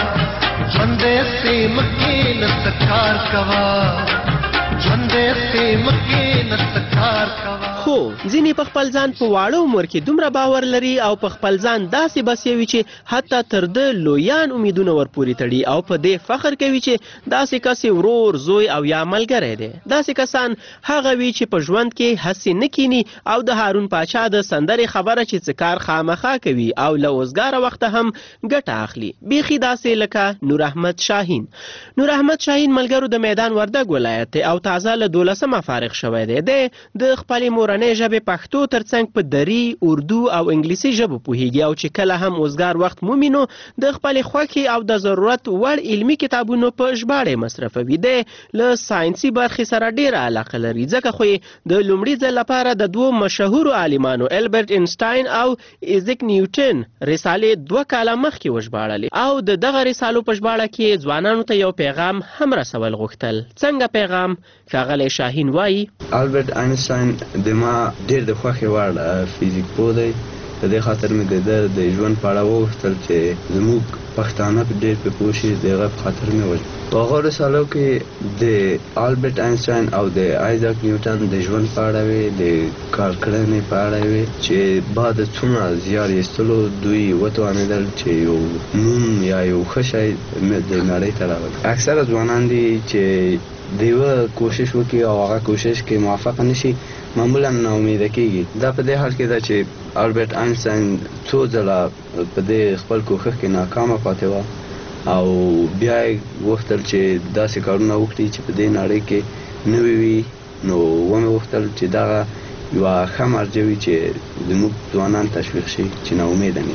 ژوندې سې مکې نستکار کوا ژوندې سې مکې نستکار کوا. خو ځینې په خپل ځان په واړه عمر کې دومره باور لري او په خپل ځان داسې بسیوي چې حتی تر ده لویان امیدونه ورپورې تړي او په دې فخر کوي چې داسې کس ورور، زوی او یا ملګری دی. داسې کسان هغه وي چې په ژوند کې هسې نه کیني او د هارون پاچا د سندرې خبره چې څه کار خامخا کوي او له اوزګاره وخته هم ګټه اخلي. بیخي داسې لکه نور احمد شاهین. نور احمد شاهین ملګرو د میدان وردګ ولایت دی او تازه له دولسمه فارغ شوی دی. دی د خپلې مورنۍ ژبې پښتو ترڅنګ په دري، اردو او انګلیسي ژبو پوهیږي او چې کله هم اوزګار وخت مومي نو د خپلې خوښې او د ضرورت وړ علمي کتابونو په ژباړې مصرفوي. دی له ساینسي برخې سره ډېره علاقه لري، ځکه خو یې د لومړي ځل لپاره د دوو مشهورو عالمانو البرټ اینسټاین او ایزیک نیوټن رسالې دوه کاله مخکې وژباړلې او د دغه رسالو په ژباړه کې ځوانانو ته یو پیغام هم رسول غوښتل. څنګه پیغام؟ ښاغلی شاهین وایي البرټ اینسټاین د ما ډېر د خوښې وړ فزیک پوه دی، په دې خاطر مې د ده د ژوند په اړه وغوښتل چې زموږ پښتانه په ډېر پرې پوه شي، د هغه په خاطر مې وژباړل. په هغو رسالو کې د البرټ اینسټاین او د آیزاک نیوټن د ژوند په اړه وې، د کار کړنې په اړه وې چې بعد څومره زیار ایستلو دوی وتوانېدل چې یو نوم یا یو ښه شی د نړۍ ته راوړي. اکثره ځوانان دي چې د یوه کوشش وکړي او هغه کوشش کې موفقه نشي معمولا ناامیده کېږي. دا په دې حال کې ده چې البرټ اینسټاین څو ځله په دې خپل کوښښ کې ناکامه پاتې وه او بیا یې غوښتل چې داسې کارونه وکړي چې په دې نړۍ کې نوي وي. نو ومې غوښتل چې دغه یوه ښه مرجع وي چې زموږ ځوانان تشویق شي چې ناامیده نشي.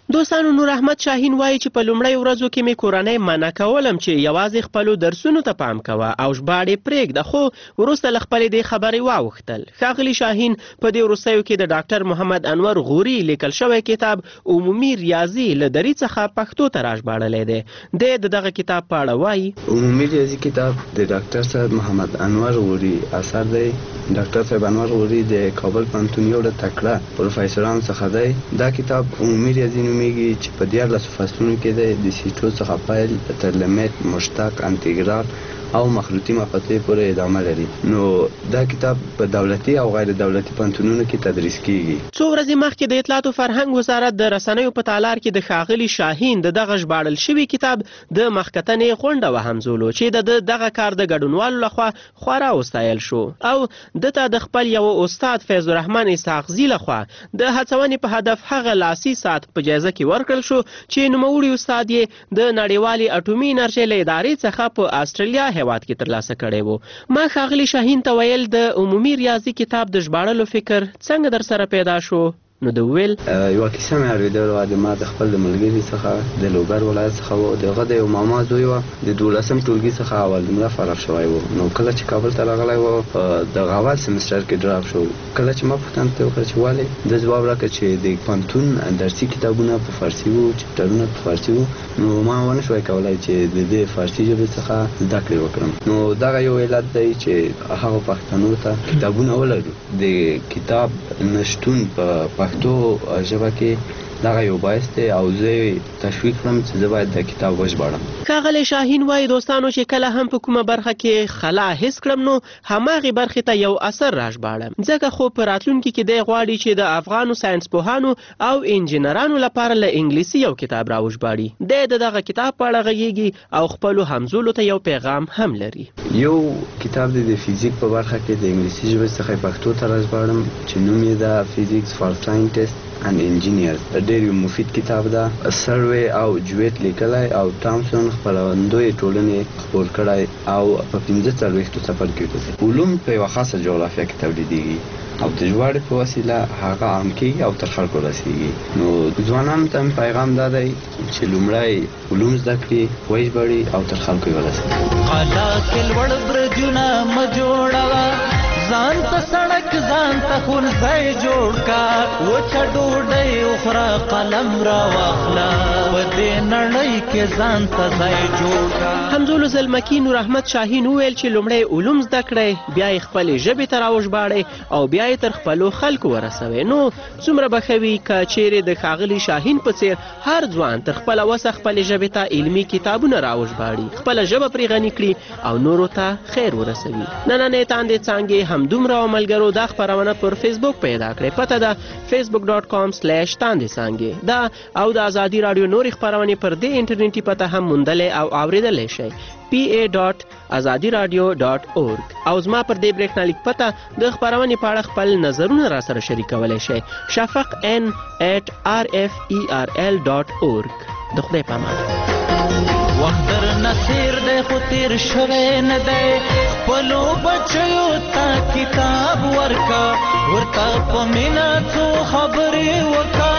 دوستانو نور احمد شاهین وایي چې په لومړی ورځو کې مې کورنۍ منع کولم چې یوازې خپلو درسونو ته پام کوه او ژباړې پرېږده، خو وروسته له خپلې دې خبرې واوښتل. ښاغلي شاهین په دې وروستیو کې د ډاکټر محمد انور غوري لیکل شوی کتاب عمومي ریاضي له دري څخه پښتو ته راژباړلی دی. دی د دغه کتاب په اړه وایي: عمومي ریاضي کتاب د ډاکټر صاحب محمد انور غوري اثر دی. ډاکټر صاحب انور غوري د کابل پوهنتون یو ډېر تکړه پروفیسورانو څخه دی. دا کتاب عمومي ریاضي نومیږي چې په دیارلسو فصلونو کې دی، د سیټو څخه پیل تر لیمیت، مشتق، انټګرال او مخلوطي مقاطع پورې ادامه لري. نو دا کتاب په دولتي او غیر دولتي پوهنتونونو کې تدریس کیږي. څو ورځې مخکې د اطلاعات او فرهنګ وزارت د رسنیو په تالار کې د ښاغلي شاهین د دغه ژباړل شوي کتاب د مخکتنې غونډه وهمزولو چې د دغه کار د ګډونوالو لخوا خورا وستایل شو او دته د خپل یو استاد فیض الرحمن اسحاقزي لخوا د هڅونې په هدف هغه لاسي ساعت په جایزه کې ورکړل شو چې نوموړي استاد یې د نړیوالې اټومي انرژۍ له ادارې څخه په استرالیا هیواد کې ترلاسه کړی وو. ما ښاغلي شاهین ته ویل د عمومي ریاضي کتاب د ژباړلو فکر څنګه در سره پیدا شو؟ نو د ویل یوه کیسه مې اورېدله وه د ما د خپل د ملګري څخه د لوګر ولایت څخه و. د هغه د یو ماما زوی وه، د دولسم ټولګي څخه اول نمره فارغ شوی و. نو کله چې کابل ته راغلی و په دغه اول سمستر کې ډراپ شو. کله چې ما پوښتنه ترې وکړه چې ولې، د ځواب راکړه چې د پوهنتون درسي کتابونه په فارسي وو، چپټرونه په فارسي وو. نو ما ونه شوی کولی چې د دې فارسي ژبې څخه زده کړې وکړم. نو دغه یو علت دی چې هغه پښتنو ته کتابونه ولرو. د کتاب نشتون په پښتو ژبه کې دغه یو باعث دی او زه تشویق کړم چې زه باید د کتاب وژباړم. ښاغلی شاهین وایي دوستانو چې کله هم په کومه برخه کې خلا حس کړم نو هماغې برخې ته یو اثر راژباړم، ځکه خو په راتلونکي کې دی غواړي چې د افغانو ساینس پوهانو او انجینرانو لپاره له انګلیسي یو کتاب راوژباړي. دی د دغه کتاب په اړه غږیږي او خپلو همزولو ته یو پیغام هم لري. یو کتاب دی د فیزیک په برخه کې د انګلیسي ژبې څخه پښتو ته راژباړم چې نوم یې ده فیزیکس فار ساینټسټ and engineers. ډېر یو مفید کتاب ده. سروې او جویت لیکلی او ټامسون خپرندوی ټولنې خپور کړی او په پنځه څلوېښتو څپرکو کې علوم په یوه خاصه جغرافیه کې تولیدېږي او د ژباړې په وسیله هغه عام کېږي او تر خلکو رسېږي. نو ځوانانو ته مې پیغام دا دی چې لومړی علوم زده کړي، وژباړي او تر خلکو یې ورسوي. قلا کې لوړ برجونه مه جوړوه، ځان ته سړک ځان ته ښوونځی جوړ کا، وچه ډوډۍ وخوره قلم را واخله، په دې نړۍ کې ځان ته ځای جوړ کا. همزولو زلمکي نور احمد شاهین وویل چې لومړی علوم زده کړئ، بیا یې خپلې ژبې ته راوژباړئ او بیا یې تر خپلو خلکو ورسوئ. نو څومره به ښه وي که چیرې د ښاغلي شاهین په څېر هر ځوان تر خپله وسه خپلې ژبې ته علمي کتابونه راوژباړي، خپله ژبه پرې غني کړي او نورو ته خیر ورسوي. نننۍ تاندې څانګې همدومره ملګرو دا خپرونه پر فیسبوک پیدا کړئ. پته ده فیسبوک ډاټ کام سلیش تاندې څانګې. دا او د ازادي راډیو نورې خپرونې پر دې انټرنیټي پته هم موندلی او اورېدلی شئ. پی ای ډاټ ازادي راډیو ډاټ اورګ. او زما پر دې برېښنالیک پته د خپرونې په اړه خپل نظرونه را سره شریکولی شئ. شفق ان ایټ آر اف ای آر ال ډاټ اورګ. د خدای په امان. وخت در نصیر دی خو تیر شوی نه دی، خپلو بچیو ته کتاب ورکا، ورته په مینه څو خبرې وکا،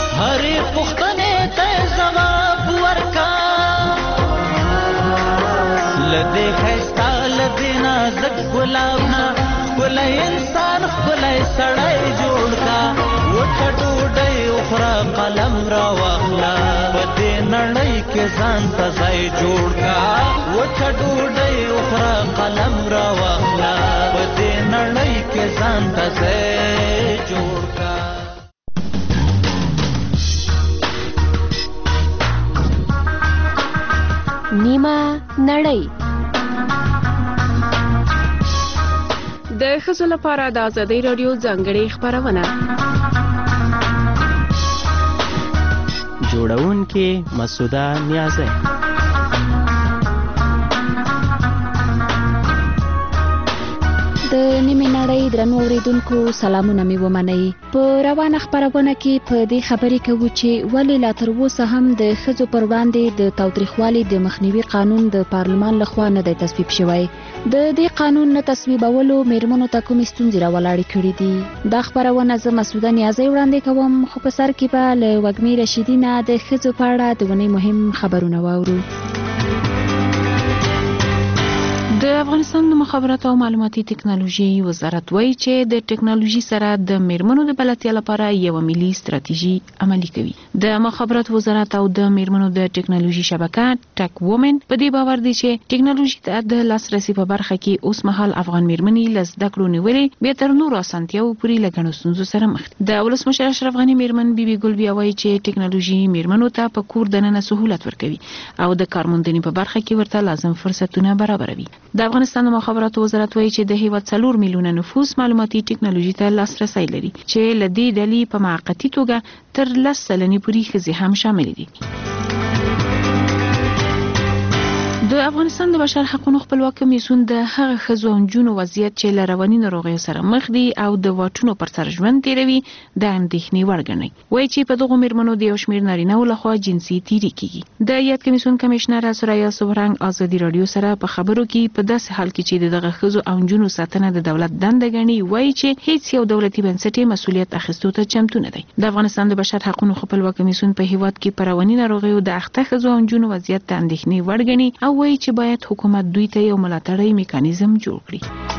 هرې پوښتنې ته ځواب ورکا. له دې ښایسته له دې نازک ګلاب نه ښکلی انسان ښکلی سړی جوړ کا، وچه ډوډۍ وخوره قلم را واخله، په دې نړۍ کې ځان ته ځای جوړ کا، وچه ډوډۍ وخوره قلم را واخله، په دې نړۍ کې ځان ته ځای جوړ کا. نیمه نړۍ د ښځو لپاره د ازادۍ راډیو ځانګړې خپرونه. جوړونکې مسعوده نیازی. د نیمې نړۍ درنو اوریدونکو سلامونه مې ومنئ. په روانه خپرونه کې په دې خبرې کوو چې ولې لا تر اوسه هم د ښځو پر وړاندې د تاوتریخوالي د مخنیوي قانون د پارلمان لخوا نه دی تصویب شوی. د دې قانون نه تصویبولو میرمنو ته کومې ستونزې راولاړې کړي دي؟ دا خپرونه زه مسعوده نیازۍ وړاندې کوم، خو په سر کې به له وږمې رشیدي نه د ښځو په اړه د ونې مهم خبرونه واورو. د افغانستان د مخابراتو او معلوماتي ټکنالوژي وزارت وایي چې د ټکنالوژي سره د میرمنو د بلدتیا لپاره یو ملي ستراتیژي عملي کوي. د مخابراتو وزارت او د میرمنو د ټکنالوژي شبکه ټک وومن په دې باور دي چې ټکنالوژي ته د لاسرسي په برخه کې اوس مهال افغان میرمنې له زده کړو نیولې بیا تر نورو اسانتیاوو پورې له ګڼو ستونزو سره مخ دي. د ولسمشر اشرف غني میرمن بیبي ګل بیا وایي چې ټکنالوژي میرمنو ته په کور دننه سهولت ورکوي او د کارموندنې په برخه کې ورته لازم فرصتونه برابروي. د افغانستان د مخابراتو وزارت وایي چې د هیواد څلور میلیونه نفوس معلوماتي ټکنالوژي ته لاسرسی لري چې له دې ډلې په موقتي توګه تر لس سلنې پورې ښځې هم شامل دي. د افغانستان د بشر حقوقو خپلواک کمیسیون د هغه ښځو او نجونو وضعیت چې له رواني ناروغیو سره مخ دي او د واټونو پر سر ژوند تیروي د اندېښنې وړ ګڼي. وایي چې په دغو میرمنو د یو شمېر نارینه‌و لخوا جنسي تیري کیږي. د یاد کمیسیون کمشنر سوریا سوبرنګ ازادي رادیو سره په خبرو کې په داسې حال کې چې دغه ښځو او نجونو ساتنه د دولت دنده ګڼي، وایي چې هیڅ یو دولتي بنسټ مسؤلیت اخیستو ته چمتو نه دی. د افغانستان د بشر حقوقو خپلواک کمیسیون په هیواد کې په رواني ناروغیو د اخته ښځو او نجونو وضعیت ته اندېښنې وړ ګڼي او وایي چې باید حکومت دوی ته یو ملاتړی میکانیزم جوړ کړي.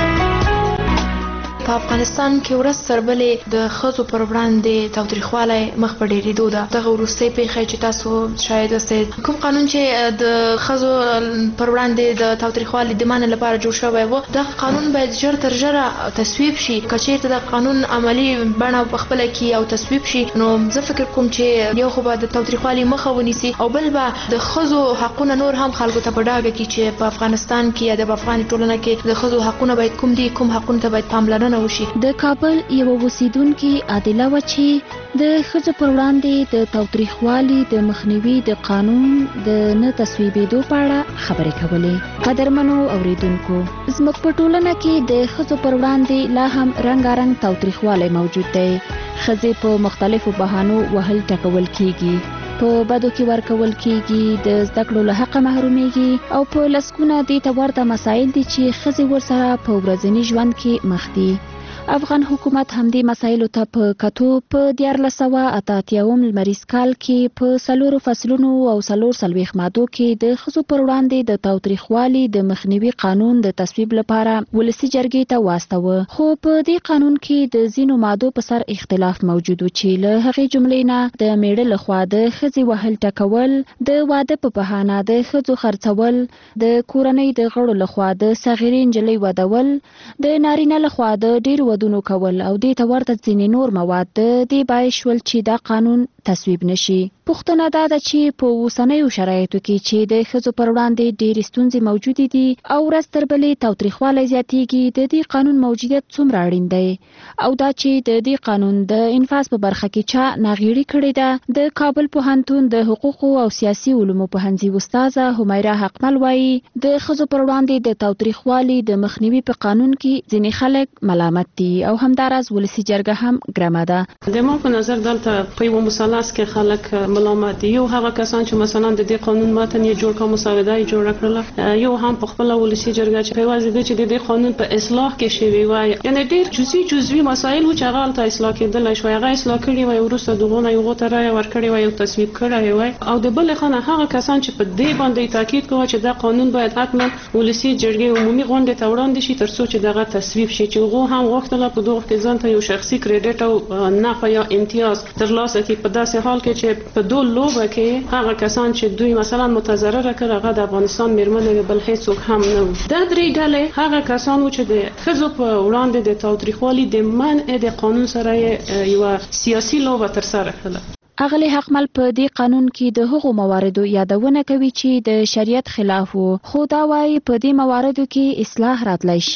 په افغانستان کې ورځ تر بلې د ښځو پر وړاندې تاوتریخوالی مخ په ډېرېدو ده. دغه وروستۍ پیښې چې تاسو شاید یاست، کوم قانون چې د ښځو پر وړاندې د تاوتریخوالي د منع لپاره جوړ شوی و، دغه قانون باید ژر تر ژره تصویب شي. که چېرته د قانون عملي بڼه په خپله کې او تصویب شي، نو زه فکر کوم چې یو خو به د تاوتریخوالي مخه ونیسي او بل به د ښځو حقونه نور هم خلکو ته په ډاګه کړي چې په افغانستان کې یا د افغان ټولنه کې د ښځو حقونه باید کوم دي، کوم حقونو ته باید پاملرنه وشي. د کابل یو اوسیدونکي عادله و چې د ښځو پر وړاندې د تاوتریخوالي د مخنیوي د قانون د نه تصویبېدو په اړه خبرې کولې. قدرمنو اوریدونکو، زموږ په ټولنه کې د ښځو پر وړاندې لا هم رنګارنګ تاوتریخوالی موجود دی. ښځې په مختلفو بهانو وهل ټکول کیږي، په بدو کې ورکول کیږي، د زده کړو له حقه محرومیږي او په لسګونه دې ته ورته مسایل دي چې ښځې ورسره په ورځني ژوند کې مخ دي. افغان حکومت همدې مسایلو ته په کتو په دیارلس سوه اته اتیاوم لمریز کال کې په څلورو فصلونو او څلور څلوېښت مادو کې د ښځو پر وړاندې د تاوتریخوالي د مخنیوي قانون د تصویب لپاره ولسي جرګې ته واستوه. خو په دې قانون کې د ځینو مادو په سر اختلاف موجود و چې له هغې جملې نه د میړه لخوا د ښځې وهل ټکول، د واده په بهانه د ښځو خرڅول، د کورنۍ د غړو لخوا د صغیرې نجلۍ ودول، د نارینه لخوا د ډېرو ودونو کول او دې ته ورته ځینې نور مواد د دې باعث شول چې دا قانون تصویب نشي. پوښتنه دا ده چې په اوسنیو شرایطو کې چې د ښځو پر وړاندې ډېرې ستونزې موجودې دي او ورځ تر بلې تاوتریخوالی زیاتېږي، د دې قانون موجودیت څومره اړین دی او دا چې د دې قانون د انفاظ په برخه کې چا ناغېړي کړې ده. د کابل پوهنتون د حقوقو او سیاسي علومو پوهنځي استاده همیرا حقمل وایي د ښځو پر وړاندې د تاوتریخوالي د مخنیوي په قانون کې ځینې خلک ملامت دي او همداراز ولسي جرګه هم ګرمه ده. د ما په نظر دلته په یو مثلث کې خلک ملامت دي. یو هغه کسان چې مثلا د دې قانون متن یې جوړ کړ، مسوده یې جوړ کړله، یو هم په خپل ولسي جرګه چې پیوازي دي چې د دې قانون په اصلاح کې شوی وای، یعنی ډېر جزئی جزئی مسایل و چې هغه ته اصلاح کېدل شوی، هغه اصلاح کړي وای، ورسته دغه یو غوته راي ورکړي وای او تصویب کړی وای. او د بل خانه هغه کسان چې په دې باندې تاکید کوي چې دا قانون باید حتما ولسي جرګې عمومي غونډه ته وړاندې شي ترڅو چې دغه تصویب شي، چې هغه هم وختله په دغه کې ځان ته یو شخصي کریډټ او نفع یا امتیاز ترلاسه کړي. په داسې حال کې چې په دوه لوبه کې هغه کسان چې دوی مثلا متضرره کړ هغه د افغانستان میرمنې بل هیڅوک هم نه و. دا درې ډلې هغه کسان چې د ښځو په وړاندې د تاوتریخوالي د منع د قانون سره یو سیاسي لوبه تر سره کړه. اغلی حقمل په دې قانون کې د هغو مواردو یادونه کوي چې د شریعت خلاف وو، خو دا وايي په دې مواردو کې اصلاح راتلی شي.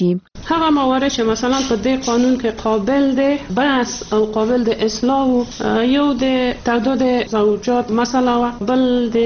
هغه موارد چې مثلا په دې قانون کې قابل دی بحث او قابل د اصلاح یو د تعداد زوجات مسله و، بل د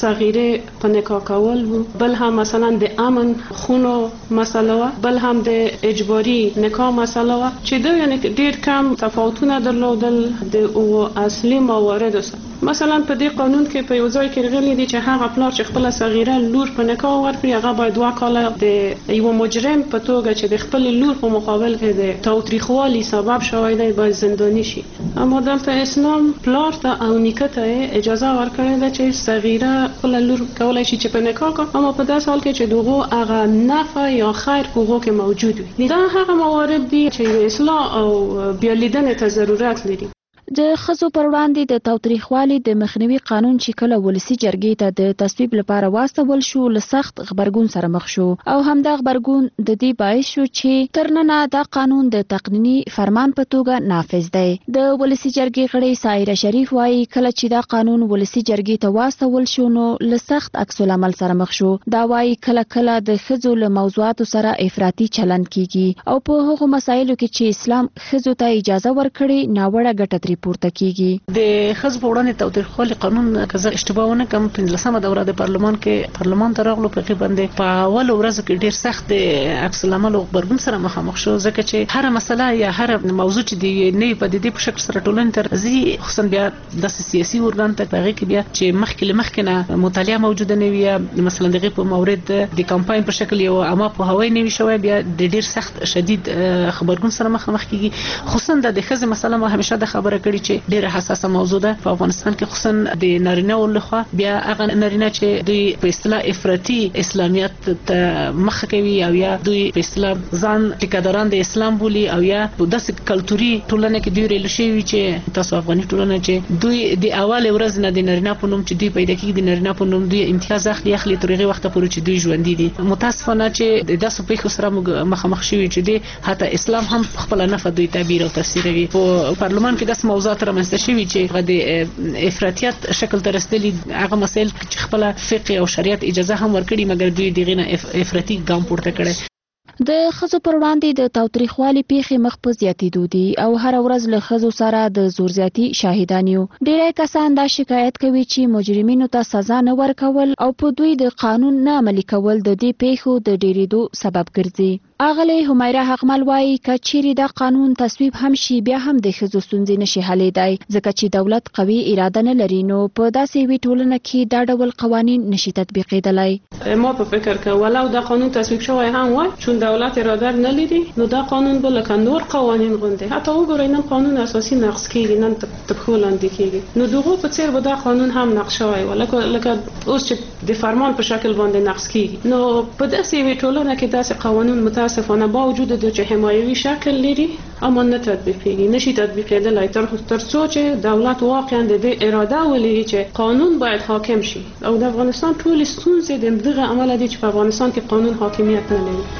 صغیره په نکاح کول و، بل هم مثلا د امن خونو مسله و، بل هم د اجباري نکاح مسله و چې دوی یعنی ډیر کم تفاوتونه درلودل د او اصلي موارد سره. مثلا په دې قانون کې په یو ځای کې غلي دي چې هغه پلار چې خپل صغیره لور په نکاح ورکړي هغه باید دوه کاله د یو مجرم په توګه چې د خپل لور په مقابل کې د تاوتریخوالي سبب شوی دی باید زنداني شي. اما دلته اسلام پلار ته او نیکه ته اجازه ورکړې ده چې صغیره خپل لور کولای شي چې په نکاح کوي، اما په داسې حال کې چې دغه هغه نفع یا خیر په هغه کې موجود وي. دا هغه موارد دي چې اصلاح او بیا لیدنې ته ضرورت لري. د ښځو پر وړاندې د تاوتریخوالي د مخنیوي قانون چې کله ولسي جرګې ته د تصویب لپاره واستول شو له سخت غبرګون سره مخ شو او همدا غبرګون د دې باعث شو چې تر ننه دا قانون د تقنیني فرمان په توګه نافذ دی. د ولسي جرګې غړي سایره شریف وایي کله چې دا قانون ولسي جرګې ته واستول شو نو له سخت عکس العمل سره مخ شو. دا وایي کله کله د ښځو له موضوعاتو سره افراطي چلند کیږي او په هغو مسایلو کې چې اسلام ښځو ته اجازه ورکړي ناوړه ګټه ترې پورته کیږي. د ښځو په وړاندې تاوتریخوالي قانون که زه اشتباه ونه کړم پنځلسمه دوره د پارلمان کې پارلمان ته راغلو په هغې باندې په اولو ورځو کې ډېر سخت د عکس العمل او غبرګون سره مخامخ شو ځکه چې هره مسله یا هره موضوع چې د نوې پدیدې په شکل سره ټولنې ته راځي خصوصا بیا داسې سیاسي ارګان ته په هغې کې بیا چې مخکې له مخکې نه مطالعه موجوده نه وي یا مثلا د هغې په مورد د کمپاین په شکل یو عامه پوهاوی نه وي شوی بیا د ډېر سخت شدید غبرګون سره مخامخ کیږي. خصوصا د ښځې مسله ما همیشه د خبره کړې چې ډېره حساسه موضوع ده په افغانستان کې خصوصا د نارینه لخوا بیا هغه نارینه چې دوی په اصطلاح افراطي اسلامیت ته مخه کوي او یا دوی په اصطلاح ځان ټیکاداران د اسلام بولي او یا په داسې کلتوري ټولنه کې دوی ریل شوي چې تاسو افغاني ټولنه چې دوی د اول ورځ نه د نارینه په نوم چې دوی پیدا کیږي د نارینه په نوم دوی امتیاز اخلي اخلي تر هغه وخت پورې چې دوی ژوندي دي. متاسفانه چې د داسې پیښو سره مخامخ شوي چې دوی حتی اسلام هم خپل نه فدوی تعبیر او تفسیروي. په پارلمان کې داسې موضوعات رامنځته شوي چې هغه د افراطیت شکل ته رسېدلي هغه مسایل چې خپل فقه او شریعت اجازه هم ورکړي مګر دوی دغه نه افراطي ګام پورته کړي. د ښځو پر وړاندې د تاوتریخوالي پیښې مخ په زیاتېدو دي او هر ورځ له ښځو سره د زور زیاتي شاهدان یو. ډېری کسان دا شکایت کوي چې مجرمینو ته سزا نه ورکول او په دوی د قانون نه عملي کول د دې پیښو د ډېرېدو سبب ګرځي. اغلی حمیره حقمل وایي که چیرې دا قانون تصویب هم شي بیا هم د ښځو ستونزې نشي حلیدای ځکه چې دولت قوي اراده نه لري نو په داسې یوې ټولنه کې دا ډول قوانین نشي تطبیقېدلی. ما په فکر کې ولو دا قانون تصویب شوی هم وای چون دولت اراده نه لري نو دا قانون به لکه نور قوانین غوندې حتی وګورئ نن قانون اساسي نقض کیږي نن تر پښو لاندې کیږي نو دغه په څیر به دا قانون هم نقض شوی ولکه لکه اوس چې د فرمان په شکل باندې نقض کیږي نو په داسې یوې ټولنه کې داسې قوانین متاسفانه با وجود د چې حمایوي شکل لري اما نه تطبیقېږي نشي تطبیقېدلی تر تر څو چې دولت واقعا د دې اراده ولري چې قانون باید حاکم شي او د افغانستان ټول ستونزې د دغه عمله دي چې په افغانستان کې قانون حاکمیت نه لري.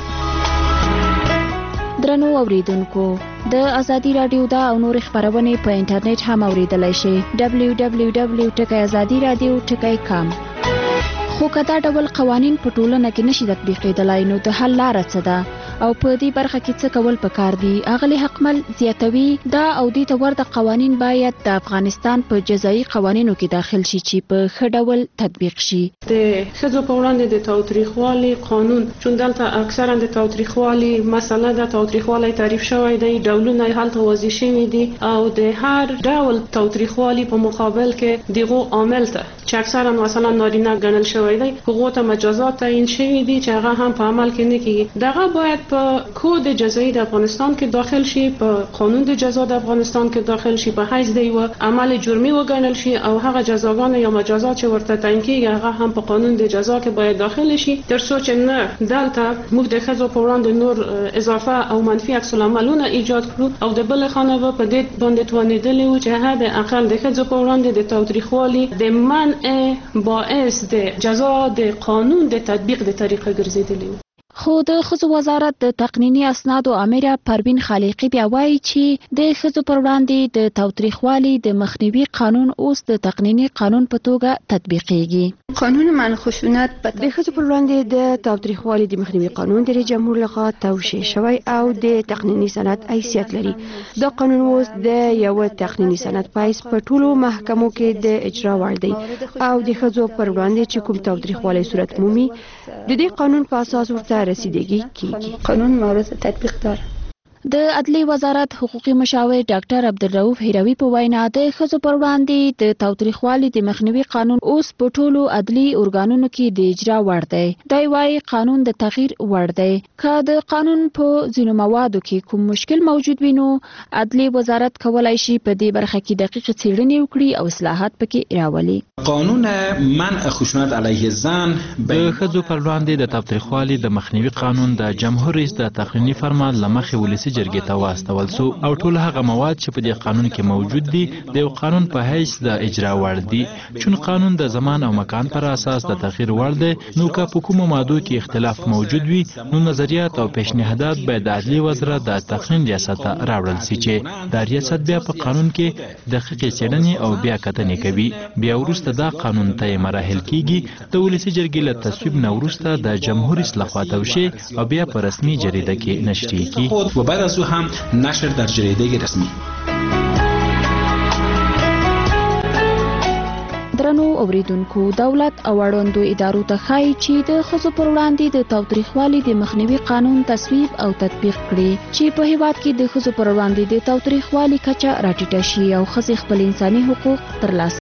درنو اوریدونکو د ازادي رادیو دا او نور خبرونه په انټرنیټ هم اوریدلای شئ دبلیو دبلیو دبلیو ډاٹ ازادي رادیو ډاٹ کام. خو کدا ډول قوانین په ټولنه کې نشي تطبیقېدلای نو د حل لاره څه ده او په دې برخه کې څه کول پکار دي. اغلی حقمل زیاتوي دا او دې ته ورته قوانین باید د افغانستان په جزایي قوانینو کې داخل شي چې په ښه ډول تطبیق شي. د ښځو په وړاندې د تاوتریخوالي قانون چون دلته اکثرا د تاوتریخوالي مسله د تاوتریخوالي تعریف شوی دی ډولونه یې هلته واضح شوي دي او د هر ډول تاوتریخوالي په مقابل کې دغه عامل ته چې اکثرا مثلا نارینه ګڼل شوی دی هغو ته مجازات تعیین شوي دي چې هغه هم په عمل کې نه کیږي. دغه باید په کود جزایی د افغانستان کې داخل شي په قانون د جزا د افغانستان کې داخل شي په حیث د یو عمل جرمي وګڼل شي او هغه جزاګان یا مجازات چې ورته تعیین کیږي هغه هم په قانون د جزا کې باید داخل شي تر څو چې نه دلته موږ د ښځو په وړاندې نور اضافه او منفي عکس العملونه ایجاد کړو او د بل خانه په دې باندې توانېدلې و چې حد اقل د ښځو په وړاندې د تاوتریخوالي د منع باعث د جزا د قانون د تطبیق د طریقه ګرځېدلی. خو د ښځو وزارت د تقنیني اسنادو امره پروین خالقی بیا وایي چې د ښځو پر وړاندې د تاوتریخوالي د مخنیوي قانون اوس د تقنیني قانون په توګه تطبیقېږي. قانون منع خشونت د ښځو پر وړاندې د تاوتریخوالي د مخنیوي قانون د رئیس جمهور لخوا توشیح شوی او د تقنیني سند حیثیت لري. دا قانون اوس د یو تقنیني سند پایس په ټولو محکمو کې د اجرا وړ دی او د ښځو پر وړاندې چې کوم تاوتریخوالی صورت مومي د دې قانون په اساس ورته رسیدګي کیږي. قانون مورد تطبیق داره. د عدلي وزارت حقوقي مشاور ډاکټر عبدالرؤف هیروي په وینا د ښځو پر وړاندې د تاوتریخوالي د مخنیوي قانون اوس په ټولو عدلي ارګانونو کې د اجرا وړ دی. دوی وايي قانون د تغییر وړ دی. که د قانون په ځینو موادو کې کوم مشکل موجود وي نو عدلي وزارت کولای شي په دې برخه کې دقیق څېړنې وکړي او اصلاحات پکې راولي. قانون منع خشونت علیه زن د ښځو پر وړاندې د تاوتریخوالي د مخنیوي قانون د جمهور رئیس د تقنیني فرمان له مخې ولسي جرګې ته واستول سو او ټول هغه مواد چې په دې قانون کې موجود دي د یو قانون په حیث د اجرا وړ دي. چون قانون د زمان او مکان پر اساس د تغییر وړ دی نو که په کومو مادو کې اختلاف موجود وي نو نظریات او پیشنهادات باید د عدلي وزارت د تقنین ریاست ته راوړل شي چې دا ریاست بیا په قانون کې دقیق څېړنې او بیا کتنې کوي. بیا وروسته دا قانون ته مراحل کیږي د ولسي جرګې له تصویب نه وروسته د جمهور رئیس لخوا توشیح او بیا په رسمي جریده کې نشریږي و بعد از او هم نشر در جریده رسمی. درنو اوریدونکو دولت او اړوندو ادارو ته ښایي چې د ښځو پر وړاندې د تاوتریخوالي د مخنیوي قانون تصویب او تطبیق کړي چې په هیواد کې د ښځو پر وړاندې د تاوتریخوالي کچه راټیټه شي او ښځې خپل انساني حقوق ترلاسه